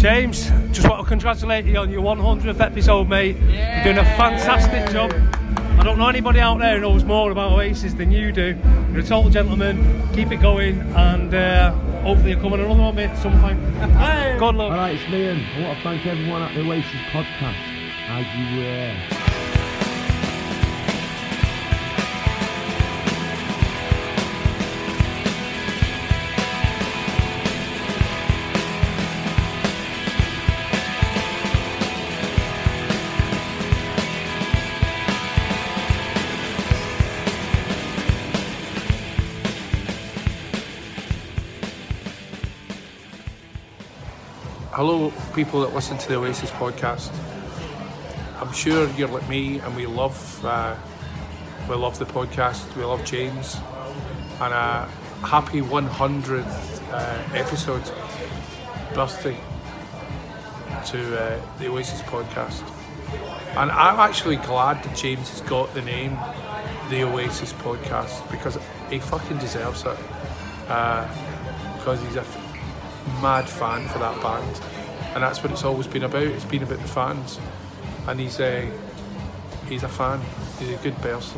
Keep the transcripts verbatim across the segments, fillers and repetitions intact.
James, just want to congratulate you on your one hundredth episode, mate. Yeah. You're doing a fantastic job. I don't know anybody out there who knows more about Oasis than you do. You're a total gentleman. Keep it going, and uh, hopefully you'll come on another one, mate, at some point. Hey. Good luck. Alright, it's Liam. I want to thank everyone at the Oasis podcast. As you were. Hello, people that listen to the Oasis podcast. I'm sure you're like me, and we love, uh, we love the podcast. We love James, and a happy one hundredth uh, episode birthday to uh, the Oasis podcast. And I'm actually glad that James has got the name the Oasis podcast, because he fucking deserves it. Uh, because he's a f- mad fan for that band, and that's what it's always been about. It's been about the fans, and he's a he's a fan. He's a good person.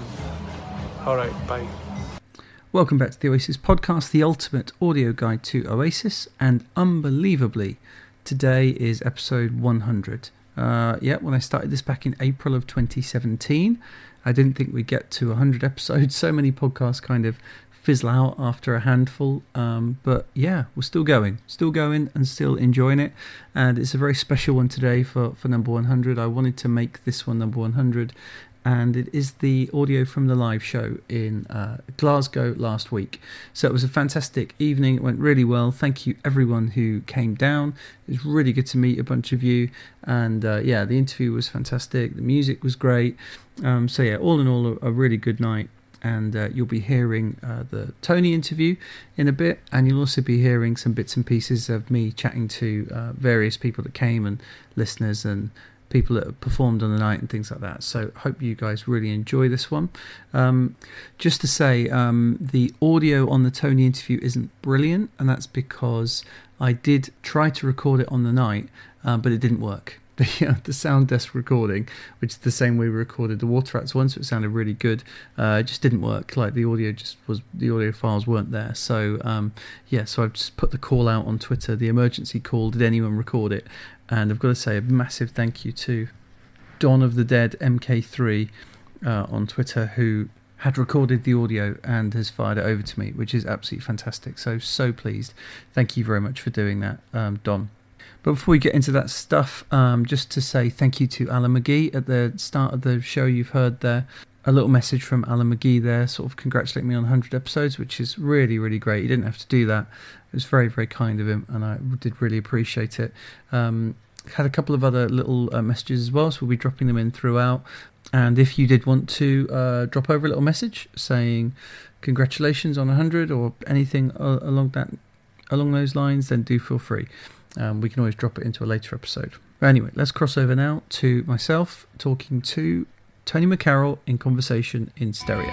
All right, bye. Welcome back to the Oasis podcast, the ultimate audio guide to Oasis, and unbelievably, today is episode one hundred. Uh, yeah, when I started this back in April of twenty seventeen, I didn't think we'd get to one hundred episodes. So many podcasts kind of fizzle out after a handful, um, but yeah, we're still going, still going and still enjoying it, and it's a very special one today for, for number one hundred. I wanted to make this one number one hundred, and it is the audio from the live show in uh, Glasgow last week. So it was a fantastic evening, it went really well. Thank you everyone who came down. It was really good to meet a bunch of you, and uh, yeah, the interview was fantastic, the music was great, um, so yeah, all in all a, a really good night. And uh, you'll be hearing uh, the Tony interview in a bit, and you'll also be hearing some bits and pieces of me chatting to uh, various people that came, and listeners and people that have performed on the night and things like that. So hope you guys really enjoy this one. Um, just to say, um, the audio on the Tony interview isn't brilliant, and that's because I did try to record it on the night, uh, but it didn't work. The, uh, the sound desk recording, which is the same way we recorded the Water Rats one, so it sounded really good. Uh, it just didn't work. Like the audio just was, the audio files weren't there. So um, yeah, so I've just put the call out on Twitter, the emergency call. Did anyone record it? And I've got to say a massive thank you to Dawn of the Dead M K three uh, on Twitter, who had recorded the audio and has fired it over to me, which is absolutely fantastic. So so pleased. Thank you very much for doing that, um, Don. But before we get into that stuff, um, just to say thank you to Alan McGee at the start of the show. You've heard there a little message from Alan McGee there, sort of congratulating me on one hundred episodes, which is really, really great. He didn't have to do that. It was very, very kind of him, and I did really appreciate it. Um, had a couple of other little uh, messages as well, so we'll be dropping them in throughout. And if you did want to uh, drop over a little message saying congratulations on one hundred or anything uh, along that along those lines, then do feel free. Um, we can always drop it into a later episode. But anyway, let's cross over now to myself talking to Tony McCarroll in conversation in stereo.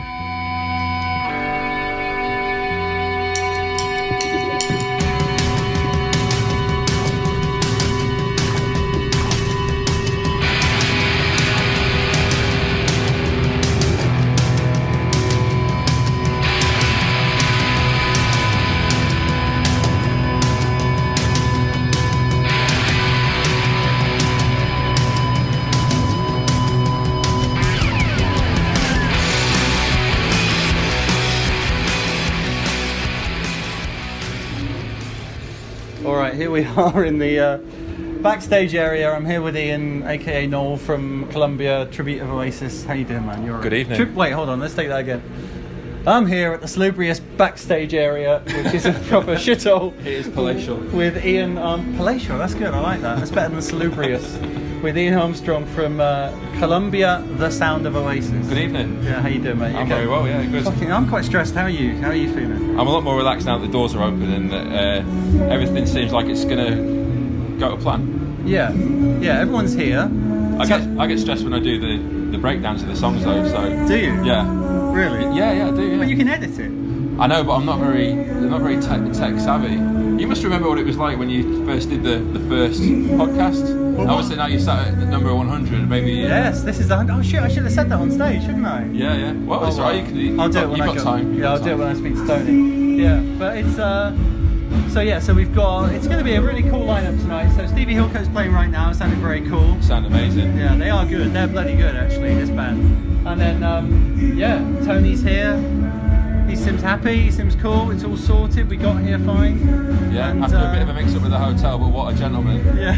Here we are in the uh, backstage area. I'm here with Ian, aka Noel from Columbia, Tribute of Oasis. How you doing, man? You're Good right. evening. Tri- Wait, hold on. Let's take that again. I'm here at the salubrious backstage area, which is a proper shithole. It is palatial. With Ian, um, palatial. That's good. I like that. That's better than salubrious. With Ian Armstrong from uh, Columbia, the sound of Oasis. Good evening. Yeah, how you doing, mate? You I'm okay? very well. Yeah, good. Fucking, I'm quite stressed. How are you? How are you feeling? I'm a lot more relaxed now that the doors are open and uh, everything seems like it's gonna go to plan. Yeah, yeah. Everyone's here. I So- get I get stressed when I do the, the breakdowns of the songs though. So Do you? yeah, Really? yeah, yeah, I do. Yeah. But you can edit it. I know, but I'm not very I'm not very tech, tech savvy. You must remember what it was like when you first did the, the first podcast. Obviously now you sat at number one hundred, maybe. Yes, this is the hundred. Oh shit! I should have said that on stage, shouldn't I? Yeah, yeah. Well, it's Oh, alright. You can. You I'll do got, it when you've I got go. time. You've Yeah, got I'll time. do it when I speak to Tony. Yeah, but it's uh. So yeah, so we've got. It's going to be a really cool lineup tonight. So Stevie Hilco's playing right now, sounding very cool. Sound amazing. Yeah, they are good. They're bloody good, actually, this band. And then, um, yeah, Tony's here. He seems happy. He seems cool. It's all sorted. We got here fine. Yeah, And, after uh, a bit of a mix-up with the hotel, but what a gentleman. Yeah.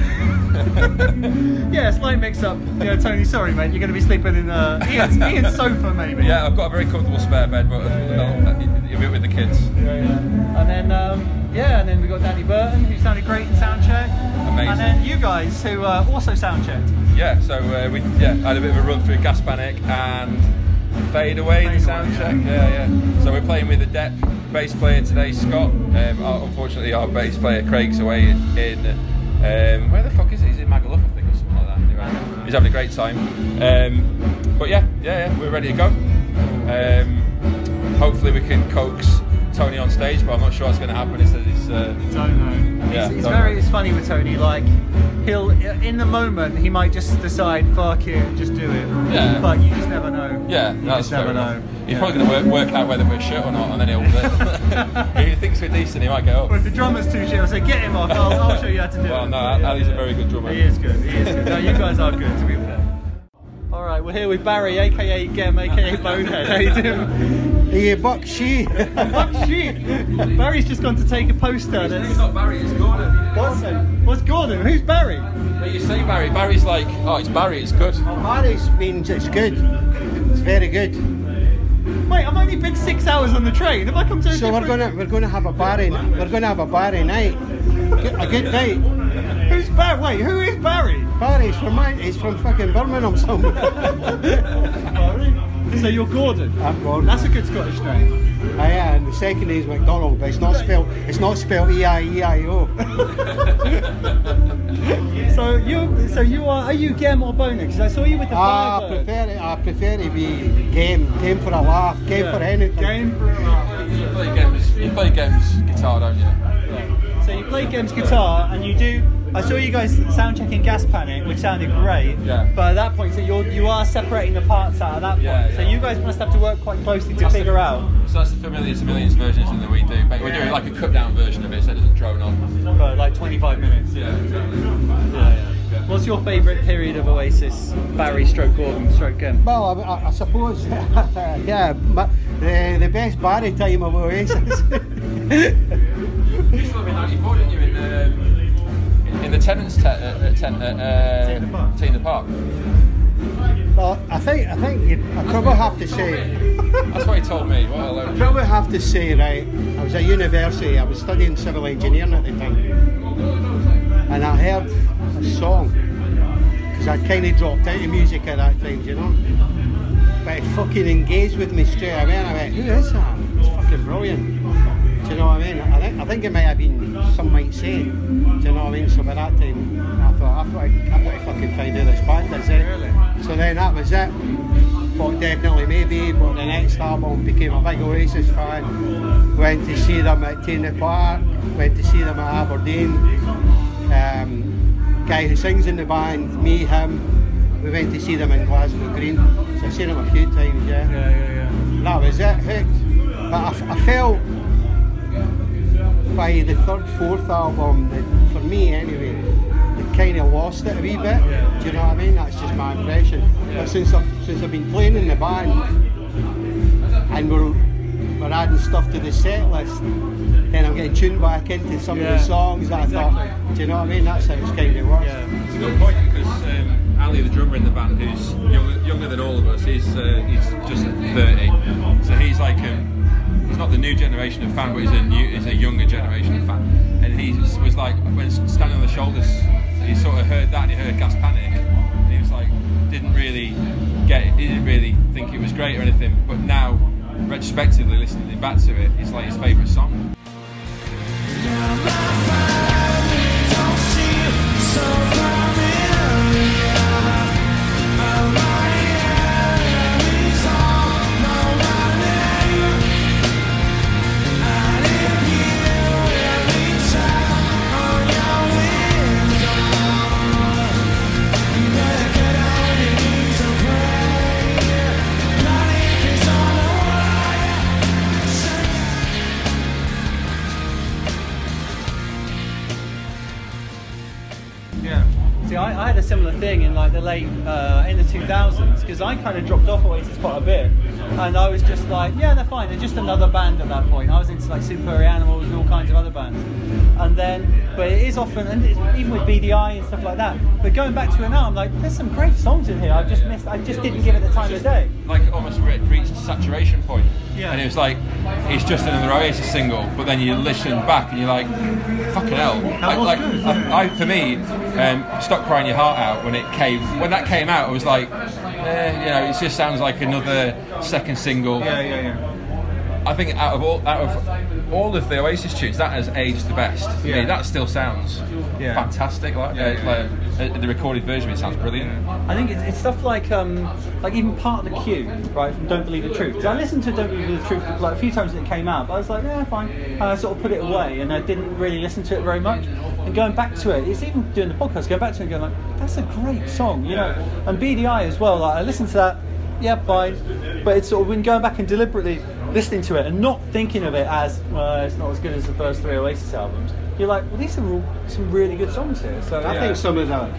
Yeah, slight mix-up. Yeah, Tony, sorry, mate. You're going to be sleeping in uh, Ian's, Ian's sofa, maybe. Yeah, I've got a very comfortable spare bed, but uh, you'll be with the kids. Yeah, yeah. And then, um, yeah, and then we got Danny Burton, who sounded great in soundcheck. Amazing. And then you guys, who uh, also soundchecked. Yeah, so uh, we yeah had a bit of a run through Gas Panic and Fade Away in the Fade sound Away, check. Yeah, yeah. So we're playing with the Depp bass player today, Scott. Um, our- unfortunately, our bass player Craig's away in, in um, where the fuck is he? He's in Magaluf, I think, or something like that. Anyway, he's having a great time. Um, but yeah, yeah, yeah, we're ready to go. Um, hopefully, we can coax Tony on stage, but I'm not sure what's going to happen. He says he's. Uh, Don't know. Yeah, He's, he's don't very. know. It's funny with Tony. Like, he'll in the moment he might just decide, fuck it, just do it. Yeah. But you just never know. Yeah, You that's just fair never enough. know. He's Yeah. probably going to work, work out whether we're shit or not, and then he'll. if he thinks we're decent, he might get up. Well, if the drummer's too shit, I'll say get him off. I'll, I'll show you how to do Well, it. no, Ali's a very good drummer. He is good. He is good. No, you guys are good, to be fair. All right, we're here with Barry, aka Gem, aka Bonehead. How you doing? Hey, Buck Shee. Fuck shit. Barry's just gone to take a poster. That's... not Barry, it's Gordon. What's, what's Gordon? Who's Barry? But you say Barry, Barry's like, oh, it's Barry, it's good. Barry's means it's good. It's very good. Wait, I've only been six hours on the train. Have I come to a So we're different... gonna we're gonna have a Barry we're gonna have a Barry night. A good night. Who's Barry? Wait, who is Barry? Barry's from mine. He's from fucking Birmingham somewhere. So you're Gordon. I'm Gordon. That's a good Scottish name. Aye, aye, and the second is McDonald, but it's not spelled. It's not spelled E I E I O. So you, so you are. Are you Gem or Boner? Because I saw you with the Ah, I Firebird. prefer it. I prefer to be game, game for a laugh, game Yeah. for anything. Game for a laugh. You play games, you play games guitar, don't you? So you play Gem's guitar and you do. I saw you guys sound checking Gas Panic, which sounded great. Yeah. But at that point, so you're you are separating the parts out at that point. Yeah, So yeah. you guys must have to work quite closely to That's figure the- out. So that's the Familiar to Millions version that we do. But we're doing like a cut down version of it so it doesn't drone on. For like twenty-five minutes. Yeah, exactly. Yeah, yeah. What's your favourite period of Oasis? Barry, stroke Gordon, stroke Gem. Well, I, I, I suppose, yeah, ma- the, the best Barry time of Oasis. You saw him in ninety-four, didn't you? In, um, in the Tenants te- uh, tent at uh, T in the Park. T in the Park. Well, I think I think you, I probably have to say, That's what he told me. What a I load. probably have to say, right. I was at university. I was studying civil engineering at the time, and I heard a song because I'd kind of dropped out of music at that time, you know. But it fucking engaged with me straight away, and I went, "Who is that? It's fucking brilliant." Do you know what I mean? I think I think it might have been Some Might Say. Do you know what I mean? So by that time, I thought I've got to, I've got to fucking find out this band. That's it. Really? So then that was it. Bought Definitely Maybe. Bought the next album. Became a big Oasis fan. Went to see them at T in the Park. Went to see them at Aberdeen. Um, guy who sings in the band, me, him. We went to see them in Glasgow Green. So I've seen them a few times. Yeah. Yeah, yeah, yeah. That was it. Hooked. But I, f- I felt by the third, fourth album, that, for me anyway, they kind of lost it a wee bit. Do you know what I mean? That's just my impression. But since I've, since I've been playing in the band and we're, we're adding stuff to the set list, then I'm getting tuned back into some Yeah, of the songs that exactly. I thought, do you know what I mean? That's how it's kind of works. Yeah. It's a good point because um, Ali, the drummer in the band, who's younger, younger than all of us, he's uh, he's just thirty, so he's like um, he's not the new generation of fan, but he's a new, he's a younger generation of fan, and he was like when standing on the shoulders, he sort of heard that and he heard Gas Panic, and he was like didn't really get it, he didn't really think it was great or anything, but now retrospectively listening back to it, it's like his favourite song. Time Yeah. See, I, I had a similar thing in like the late, uh, in the two thousands, because I kind of dropped off Oasis quite a bit, and I was just like, yeah, they're fine, they're just another band at that point. I was into like Super Furry Animals and all kinds of other bands, and then, but it is often, and it's, even with B D I and stuff like that, but going back to it now, I'm like, there's some great songs in here, I just missed, I just didn't give it the time of day. Like almost re- reached saturation point. Yeah. And it was like, it's just another Oasis single, but then you listen back and you're like, fucking hell. That was like, good. I, I, for me, um, Stop Crying Your Heart Out, when it came, when that came out, I was like, eh, you know, it just sounds like another second single. Yeah, yeah, yeah. I think out of all out of all of the Oasis tunes, that has aged the best. To Yeah. me, that still sounds Yeah. fantastic. Like, Yeah, uh, yeah. like uh, the recorded version, it sounds brilliant. I think it's, it's stuff like, um, like even Part of the Queue, right, from Don't Believe the Truth. Because I listened to Don't Believe the Truth like a few times when it came out, but I was like, yeah, fine. And I sort of put it away, and I didn't really listen to it very much. And going back to it, it's even doing the podcast, going back to it and going like, that's a great song, you know. And B D I as well, like I listened to that, yeah, fine. But it's sort of when going back and deliberately listening to it and not thinking of it as, well, it's not as good as the first three Oasis albums. You're like, well, these are all some really good songs here. So I yeah. think some of the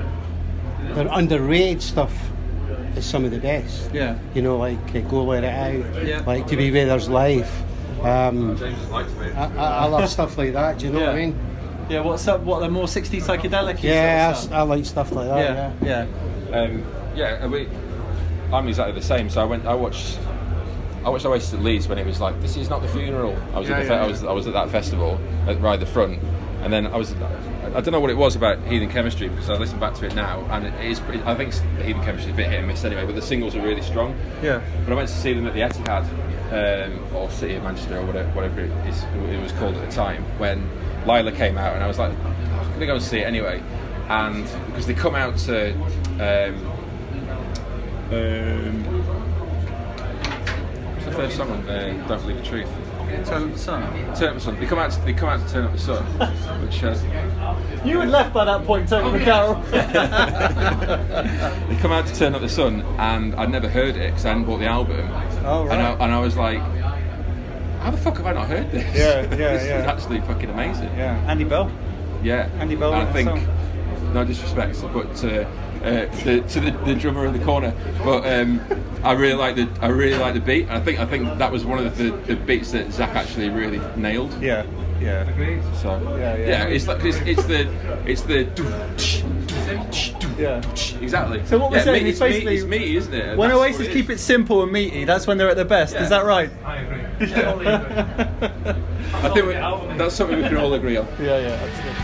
the underrated stuff is some of the best. Yeah. You know, like uh, Go Let It Out, Yeah. like To Be Where There's Life. Um, James just likes it. I, I, I love stuff like that. Do you know what I Yeah. mean? Yeah, what's up? What the more sixties psychedelic? Yeah, sort of I, I like stuff like that. yeah, Yeah. yeah, Um, yeah, I mean, I'm exactly the same. So I went, I watched, I watched Oasis at Leeds when it was like, this is not the funeral. I was Yeah, at the, yeah, fe- I was, I was at that festival at right at the front, and then I was, I don't know what it was about Heathen Chemistry because I listened back to it now, and it is, I think Heathen Chemistry is a bit hit and miss anyway, but the singles are really strong. yeah. But I went to see them at the Etihad, um, or City of Manchester, or whatever, whatever it is, it was called at the time, when Lila came out, and I was like, oh, I'm gonna go and see it anyway, and because they come out to. Um, Um, what's the first song on uh, Don't Believe the Truth? Turn Up the Sun. Turn Up the Sun. They come out. To, they come out to Turn Up the Sun, which uh, You had left by that point, Tony McCarroll. they come out to Turn Up the Sun, and I'd never heard it because I hadn't bought the album. Oh, right. And I, and I was like, how the fuck have I not heard this? Yeah, yeah, this yeah. is actually fucking amazing. Yeah, Andy Bell. Yeah. Andy Bell And I wrote think, the song. no disrespect, but uh, uh, to, to the, the drummer in the corner, but um, I really like the I really like the beat. And I think I think that was one of the, the beats that Zach actually really nailed. Yeah, yeah. So Yeah, yeah. it's like it's, it's the it's the Yeah. exactly. So what we're yeah, saying me- is it's me- basically it's meaty, isn't it? When That's what Oasis it keep is. it simple and meaty, that's when they're at their best. Yeah. Is that right? I agree. Totally agree. I think we, that's something we can all agree on. Yeah, yeah, absolutely.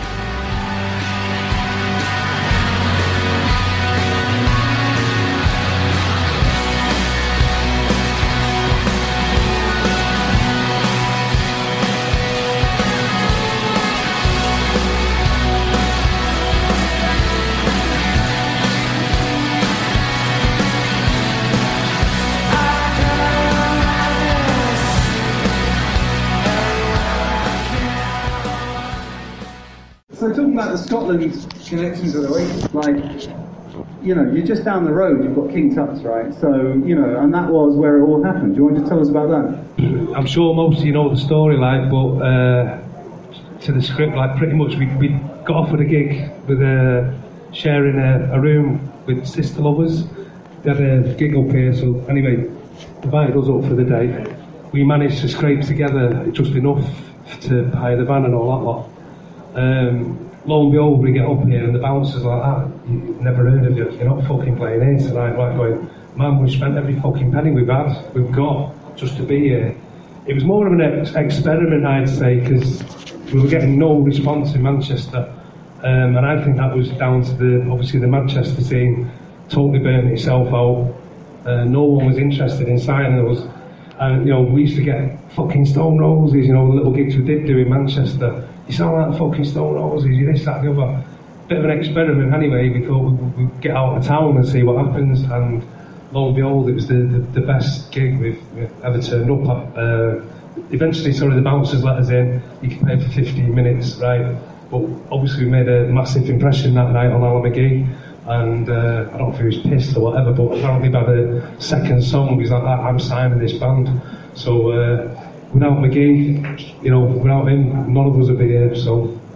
So talking about the Scotland connections with Oasis, like, you know, you're just down the road, you've got King Tut's, right? So, you know, and that was where it all happened. Do you want to tell us about that? I'm sure most of you know the story, like, but uh, to the script, like, pretty much we, we got offered a gig with uh, sharing a, a room with Sister Lovers. They had a gig up here, so anyway, invited us up for the day. We managed to scrape together just enough to hire the van and all that lot. Um, lo and behold, we get up here and the bouncers like that, you've never heard of you, you're not fucking playing here tonight. Like going, man, we've spent every fucking penny we've had, we've got, just to be here. It was more of an ex- experiment, I'd say, because we were getting no response in Manchester. Um, and I think that was down to the, obviously the Manchester scene totally burnt itself out. Uh, no one was interested in signing us. And, you know, we used to get fucking Stone Roses, you know, the little gigs we did do in Manchester. You sound like fucking Stone Roses, you this, that, the other. Bit of an experiment anyway. We thought we'd, we'd get out of town and see what happens. And lo and behold, it was the, the, the best gig we've, we've ever turned up at. Uh, eventually, sorry, the bouncers let us in. You can pay for fifteen minutes, right? But obviously, we made a massive impression that night on Alan McGee. And uh, I don't know if he was pissed or whatever, but apparently by the second song, he's like, I'm signing this band. So uh, without McGee, you know, without him, none of us would be here. So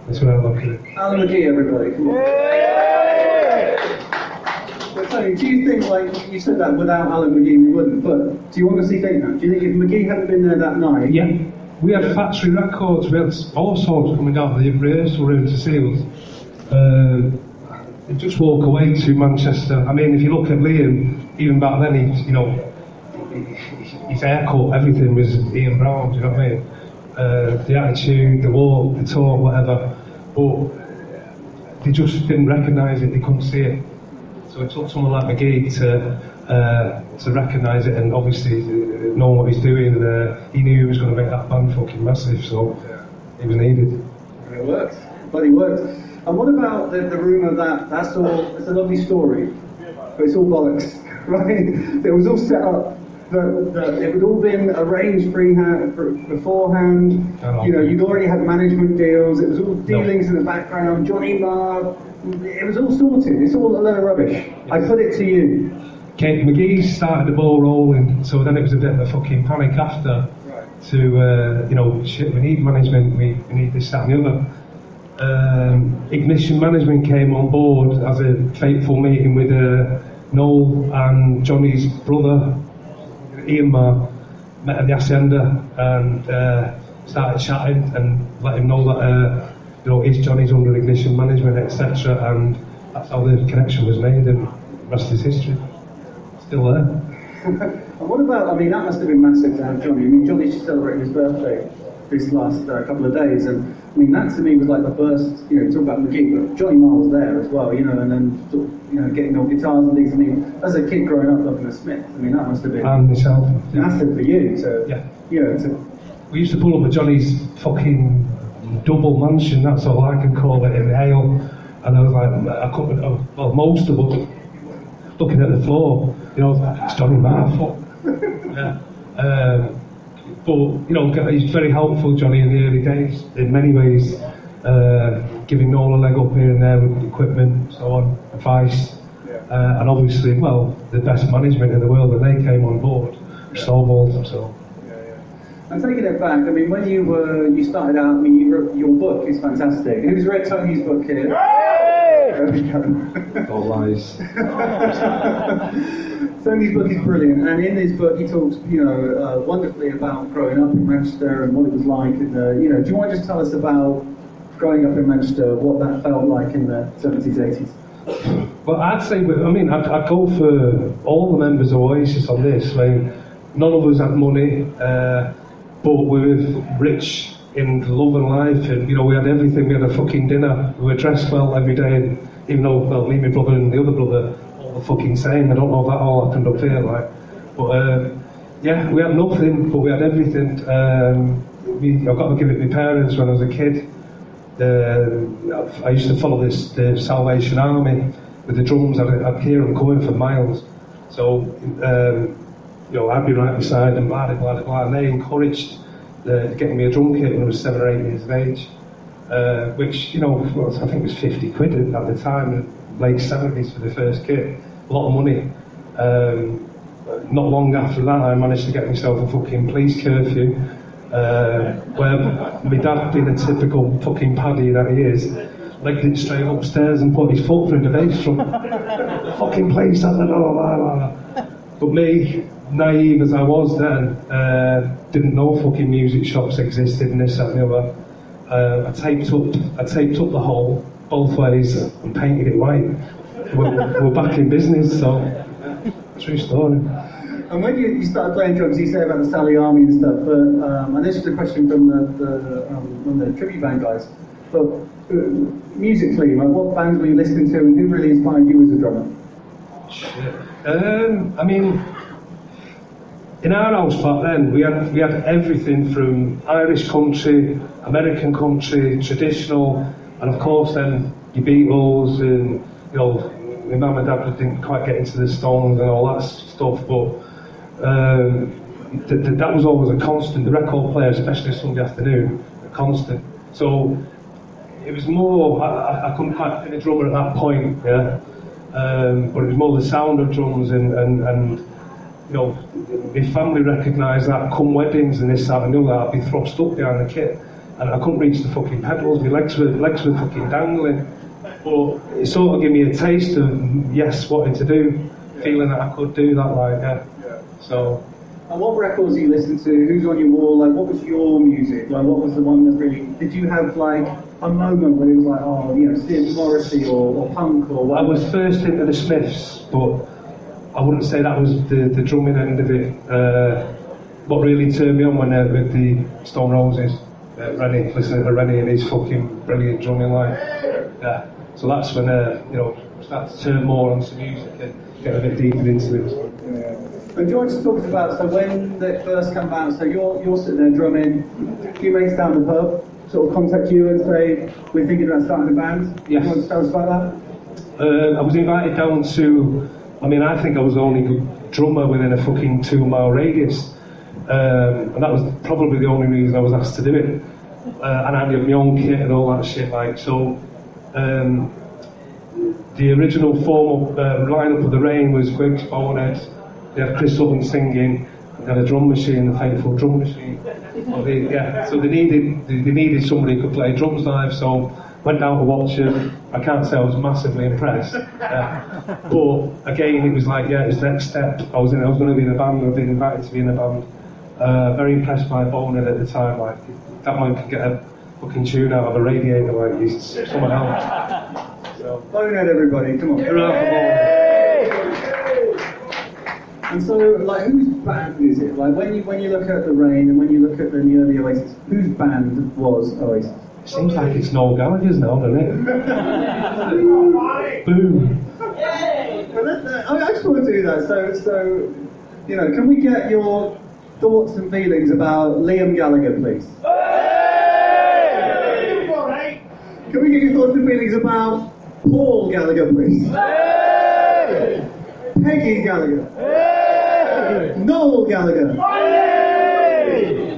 That's what I look at it. Alan McGee, everybody. Come on. But Tony, do you think, like, you said that without Alan McGee we wouldn't, but do you honestly think that? Do you think if McGee hadn't been there that night? Yeah. We had factory records, we had all sorts coming out of the rehearsal room to see us. Uh, they just walk away to Manchester. I mean, if you look at Liam, even back then, he, you know, his haircut, everything was Ian Brown, do you know what I mean? Uh, the attitude, the walk, the talk, whatever. But they just didn't recognise it, they couldn't see it. So it took someone like McGee to uh, to recognise it, and obviously know what he's doing. Uh, he knew he was going to make that band fucking massive, so it was needed. And it worked. Bloody worked. And what about the, the rumour that that's all, it's a lovely story, but it's all bollocks, right? It was all set up. That, that it had all been arranged freehand, beforehand. You know, you'd already had management deals. It was all dealings no. in the background. Johnny Marr. It was all sorted. It's all a load of rubbish. I put it to you. Okay, McGee started the ball rolling, so then it was a bit of a fucking panic after. Right. To uh, you know, shit. We need management. We, we need this, that, and the other. Um, Ignition Management came on board as a fateful meeting with uh, Noel and Johnny's brother. Ian Marr met at the Hacienda and uh, started chatting and let him know that uh, you know his Johnny's under Ignition Management, et cetera. And that's how the connection was made, and the rest is history. Still there. And what about? I mean, that must have been massive to have Johnny. I mean, Johnny's just celebrating his birthday this last uh, couple of days, and I mean that to me was like the first. You know, talk about McGee, but Johnny Marr was there as well. You know, and then sort of, you know, getting all guitars and things. I mean, as a kid growing up loving a Smith, I mean, that must have been and myself massive for you. So yeah, you know, to, we used to pull up at Johnny's fucking double mansion. That's all I can call it in Hale. And I was like, I couldn't. Well, most of us looking at the floor, you know, it's Johnny Marr. Yeah. Um, but you know, he's very helpful, Johnny, in the early days in many ways. Uh, giving Noel a leg up here and there with equipment, so on, advice, yeah. uh, and obviously, well, the best management in the world when they came on board, yeah. Snowballs, so. Yeah, yeah. And taking it back, I mean, when you were, you started out, I mean, you wrote, your book is fantastic. Who's read Tony's book here? There we go. All lies. Tony's book is brilliant, and in his book he talks, you know, uh, wonderfully about growing up in Manchester and what it was like, and uh, you know, do you want to just tell us about growing up in Manchester, what that felt like in the seventies, eighties? Well, I'd say, I mean, I'd, I'd go for all the members of Oasis on this. I mean, none of us had money, uh, but we were rich in love and life, and, you know, we had everything. We had a fucking dinner. We were dressed well every day, and even though, well, me, my brother and the other brother, all the fucking same. I don't know if that all happened up here, like. But, um, yeah, we had nothing, but we had everything. Um, we, I've got to give it to my parents when I was a kid. Uh, I used to follow this the Salvation Army with the drums. I'd, I'd hear them coming for miles. So, um, you know, I'd be right beside them, blah, blah, blah, and they encouraged uh, getting me a drum kit when I was seven or eight years of age, uh, which, you know, well, I think it was fifty quid at the time, late seventies for the first kit. A lot of money. Um, not long after that, I managed to get myself a fucking police curfew. Uh, where my dad, being a typical fucking paddy that he is, legged it straight upstairs and put his foot through the bass drum. Fucking place at the door, blah, blah. But me, naive as I was then, uh, didn't know fucking music shops existed and this, that and the other. Uh, I taped up, I taped up the hole both ways and painted it white. We're, we're back in business, so true story. And when you, you started playing drums, you say about the Sally Army and stuff, but, um, and this was a question from the, the, um, from the tribute band guys, but uh, musically, like, what bands were you listening to and who really inspired you as a drummer? Shit. Um, I mean, in our house back then, we had, we had everything from Irish country, American country, traditional, and of course then your Beatles and, you know, my mum and dad didn't quite get into the Stones and all that stuff, but Um, th- th- that was always a constant. The record player, especially Sunday afternoon, a constant. So it was more. I, I couldn't quite be a drummer at that point, yeah. Um, but it was more the sound of drums, and, and, and you know, my family recognised that. Come weddings and this, that, and the other, I'd be thrust up behind the kit. and I couldn't reach the fucking pedals. My legs were legs were fucking dangling. But it sort of gave me a taste of yes, wanting to do, feeling that I could do that, like yeah. yeah. So. And what records you listen to? Who's on your wall? Like, what was your music? Like, what was the one that really? Did you have like a moment where it was like, oh, you know, Steve Morrissey or, or punk or whatever? I was first into the Smiths, but I wouldn't say that was the, the drumming end of it. Uh, what really turned me on when uh, with the Stone Roses, uh, Rennie, listening to Rennie and his fucking brilliant drumming, like yeah. So that's when uh, you know started to turn more onto music and get a bit deeper into it. Yeah. And George talks about, so when they first come out, so you're you're sitting there drumming, a few mates down the pub sort of contact you and say, we're thinking about starting a band. Yes. You want to tell us about that? Uh, I was invited down to, I mean, I think I was the only drummer within a fucking two mile radius. Um, and that was probably the only reason I was asked to do it. Uh, and I had my own kit and all that shit, like, so. Um, the original form of uh, lineup of the Rain was Griggs, Bonehead. They had Chris Sutton singing. They had a drum machine, the Fateful Drum Machine. So they, yeah, so they needed they, they needed somebody who could play drums live. So went down to watch them. I can't say I was massively impressed, uh, but again, it was like, yeah, it's the next step. I was in, I was going to be in a band. I've been invited to be in a band. Uh, very impressed by Bonehead at the time. Like that man could get a fucking tune out of a radiator, like he's someone else. So, Bonehead, everybody, come on. Hurrah for Bonehead. And so, like, whose band is it? Like, when you when you look at the Rain and when you look at the early Oasis, whose band was Oasis? It seems like it's Noel Gallagher's now, doesn't it? Boom. Well, let, let, I just want to do that. So, so, you know, can we get your thoughts and feelings about Liam Gallagher, please? Can we get your thoughts and feelings about Paul Gallagher, please? Hey! Peggy Gallagher. Hey! Noel Gallagher. Hey!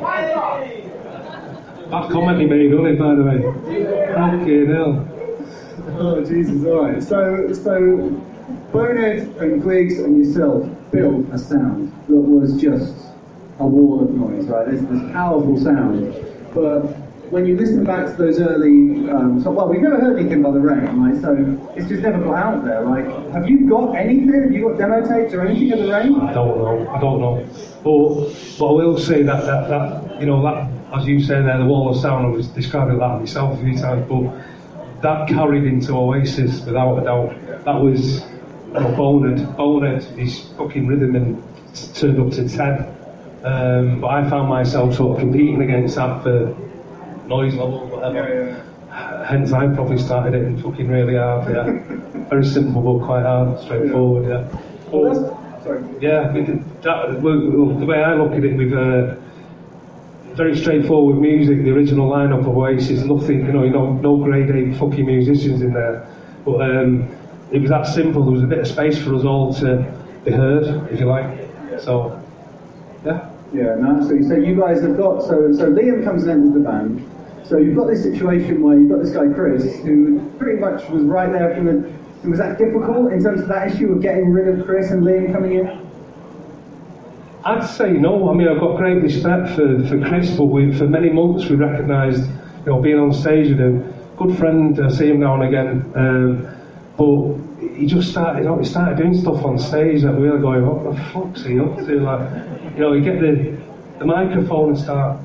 That comment he made on it, by the way. Fucking hell. Oh, Jesus, alright. So, so, Bonehead and Griggs and yourself built a sound that was just a wall of noise, right? There's this powerful sound, but when you listen back to those early, um, so, well, we've never heard anything by the Rain, right? So it's just never got out there. Like, have you got anything? Have you got demo tapes or anything of the Rain? I don't know. I don't know. But but I will say that that, that you know that as you say there, the wall of sound. I was describing that myself a few times, but that carried into Oasis without a doubt. That was you know, Bonehead. Bonehead, his fucking rhythm and turned up to ten. Um, but I found myself sort of competing against that for noise level, whatever. Yeah, yeah. Hence, I probably started it in fucking really hard. Yeah, very simple but quite hard, straightforward. Yeah. Well, that's, sorry. Yeah, I mean, that, well, the way I look at it, with uh, very straightforward music. The original lineup of Oasis, nothing, you know, you know, no grade A fucking musicians in there. But um, it was that simple. There was a bit of space for us all to be heard, if you like. So, yeah. Yeah, no, absolutely. So you guys have got, so so Liam comes and enters the band. So you've got this situation where you've got this guy Chris, who pretty much was right there from the. Was that difficult in terms of that issue of getting rid of Chris and Liam coming in? I'd say no. I mean, I've got great respect for, for Chris, but we, for many months we recognised, you know, being on stage with him. Good friend, I see him now and again. Um, but he just started, you know, he started doing stuff on stage that we were going, what the fuck's he up to? Like, you know, you get the the microphone and start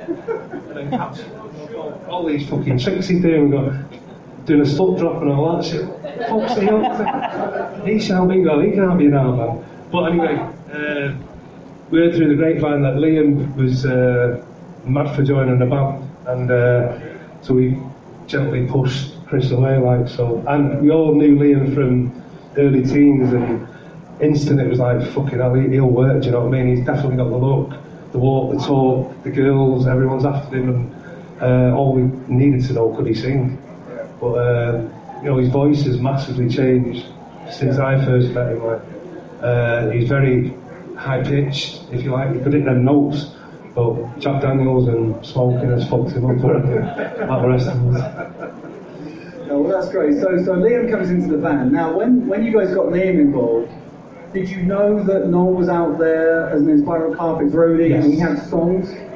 all these fucking tricks he's doing. We got doing a stunt drop and all that shit. Fuck's he up to? He shall be well. He can't be an arm man. But anyway, uh, we heard through the grapevine that Liam was uh, mad for joining the band, and uh, so we gently pushed Chris away, like so. And we all knew Liam from early teens, and instant it was like, fucking hell, he'll work, do you know what I mean? He's definitely got the look, the walk, the talk, the girls, everyone's after him, and uh, all we needed to know, could he sing? But, um, you know, his voice has massively changed since I first met him. Like, uh, he's very high-pitched, if you like, he could hit them notes, but Jack Daniels and smoking has fucked him up, like the rest of us. Oh, well, that's great. So, so Liam comes into the band. Now, when, when you guys got Liam involved, did you know that Noel was out there as an Inspiral Carpets roadie, yes. and he had songs? Yeah.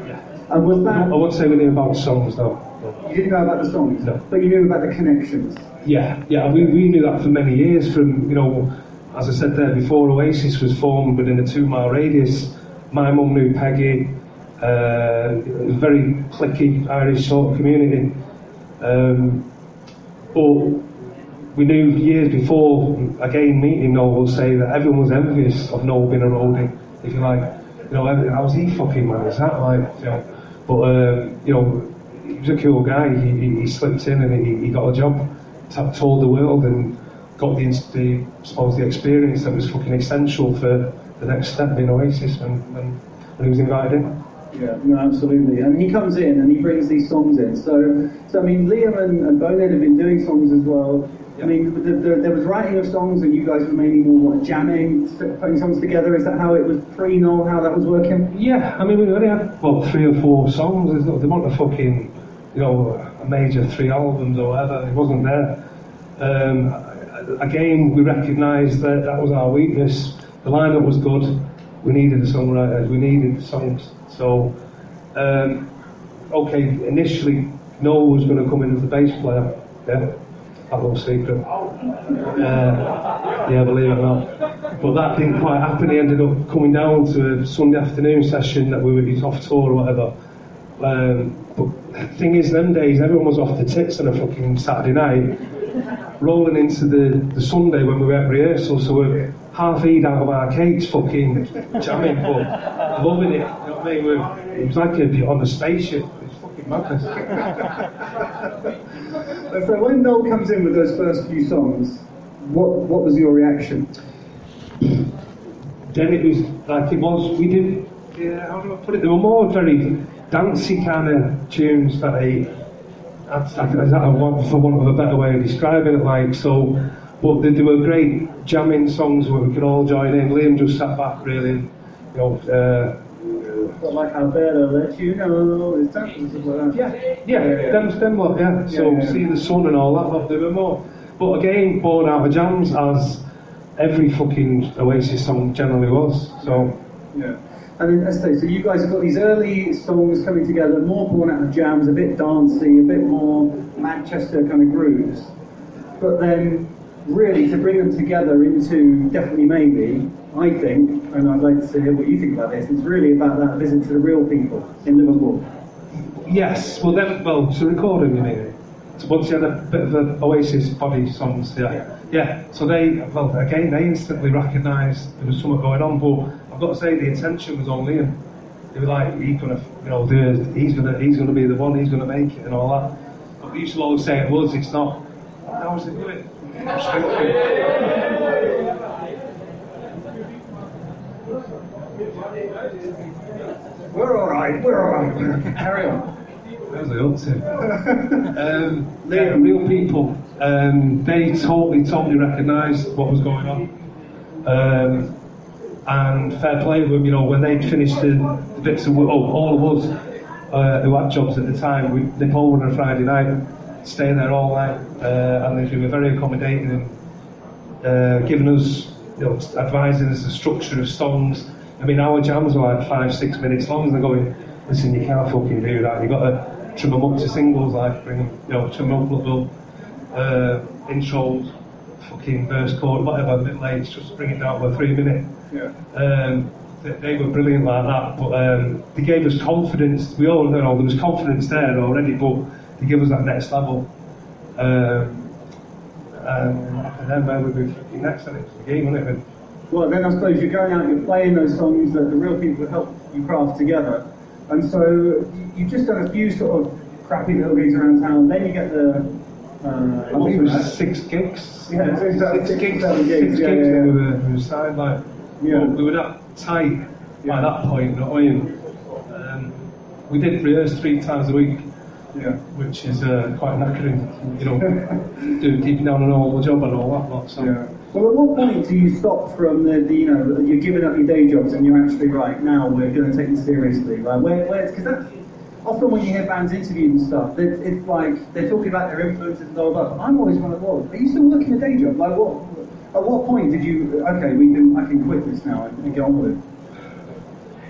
And was I that... won't say we knew about songs though. You didn't know about the songs? No. But you knew about the connections? Yeah, yeah, we, we knew that for many years from, you know, as I said there before, Oasis was formed within a two mile radius. My mum knew Peggy, uh, it was a very cliquey Irish sort of community. Um, but we knew years before, again meeting Noel, will say that everyone was envious of Noel being a roadie, if you like. You know, how's he fucking man, is that like, you know? But, um, you know, he was a cool guy, he, he, he slipped in and he, he got a job, t- told the world and got the, the, I suppose, the experience that was fucking essential for the next step in Oasis when, when, when he was invited in. Yeah, no, absolutely. And he comes in and he brings these songs in. So, so I mean, Liam and, and Bonehead have been doing songs as well. I mean, the, the, there was writing of songs and you guys were mainly more what, jamming, putting songs together. Is that how it was pre-Noel, how that was working? Yeah, I mean, we only had, well, three or four songs. There's no, they weren't a fucking, you know, a major three albums or whatever. It wasn't there. Um, again, we recognised that that was our weakness. The lineup was good. We needed a songwriter. We needed songs. So, um, okay, initially, Noel was going to come in as the bass player. Yeah, that little secret. Uh, yeah, believe it or not. But that didn't quite happen. He ended up coming down to a Sunday afternoon session that we were he's off tour or whatever. Um, but the thing is, them days, everyone was off the tits on a fucking Saturday night, rolling into the, the Sunday when we were at rehearsal, so we're half-eat out of our cakes, fucking jamming, but loving it, you know what I mean? We're, it was like a, on a spaceship, it's fucking madness. So when Noel comes in with those first few songs, what what was your reaction? Then it was like it was, we did, yeah, how do I put it, they were more very dancey kind of tunes that I, that's like, is that a, for want of a better way of describing it, like, so, but they, they were great jamming songs where we could all join in. Liam just sat back really, you know, uh, But like I better let you know, it's that and stuff like that. Yeah, yeah, yeah, yeah. Them, them lot, yeah. yeah so yeah. See the Sun and all that lot, they were more. But again, born out of jams, as every fucking Oasis song generally was. So yeah. And then, as I say, so you guys have got these early songs coming together, more born out of jams, a bit dancey, a bit more Manchester kind of grooves. But then, really, to bring them together into Definitely Maybe, I think, and I'd like to hear what you think about this, it's really about that visit to the real people in Liverpool. Yes, well then, well, to record them, you mean? So once you had a bit of an Oasis body songs, yeah. yeah. Yeah, so they, well, again, they instantly recognised there was something going on, but I've got to say the attention was on Liam. They were like, he's gonna, you know, do it, he's gonna, he's gonna be the one, he's gonna make it and all that. But we used to always say it was, it's not, how was it do it? We're alright, we're alright. Carry on. That was a up to. um, Liam, real people, um, they totally, totally recognised what was going on. Um, and fair play to them, you know, when they'd finished the, the bits of, oh, all of us uh, who had jobs at the time, we'd nip over on a Friday night, stay there all night, uh, and they were very accommodating and uh, giving us, you know, advising us the structure of songs. I mean, our jams were like five, six minutes long, and they're going, listen, you can't fucking do that, you've got to trim them up to singles, like, bring them, you know, trim them up a little, uh, intros, fucking verse, chord, whatever, middle age, just bring it down to a three minute. Yeah. Um, they, they were brilliant like that, but um, they gave us confidence. We all you know there was confidence there already, but they gave us that next level. Um, um, and then where we were next, and it was the game, wasn't it? Well, then I suppose you're going out, you're playing those songs that the real people help you craft together. And so you've just done a few sort of crappy little gigs around town, then you get the... Uh, I think it was six gigs. Yeah, six, six, six gigs. Six gigs, yeah, yeah, yeah. we were, we were signed, like, yeah. well, we were that tight yeah. by that point, you know what I mean? Um, we did rehearse three times a week, yeah. which is uh, quite knackering, you know, doing keeping down an normal job and all that lot, so... Yeah. Well, at what point do you stop from the, the, you know, you're giving up your day jobs and you're actually, right, now we're going to take this seriously? Like, where, where, because that's often when you hear bands interviewed and stuff, it's, it's like, they're talking about their influences and all that, but I'm always one of those, are you still working a day job? Like, what, at what point did you, okay, we can, I can quit this now and, and get on with it?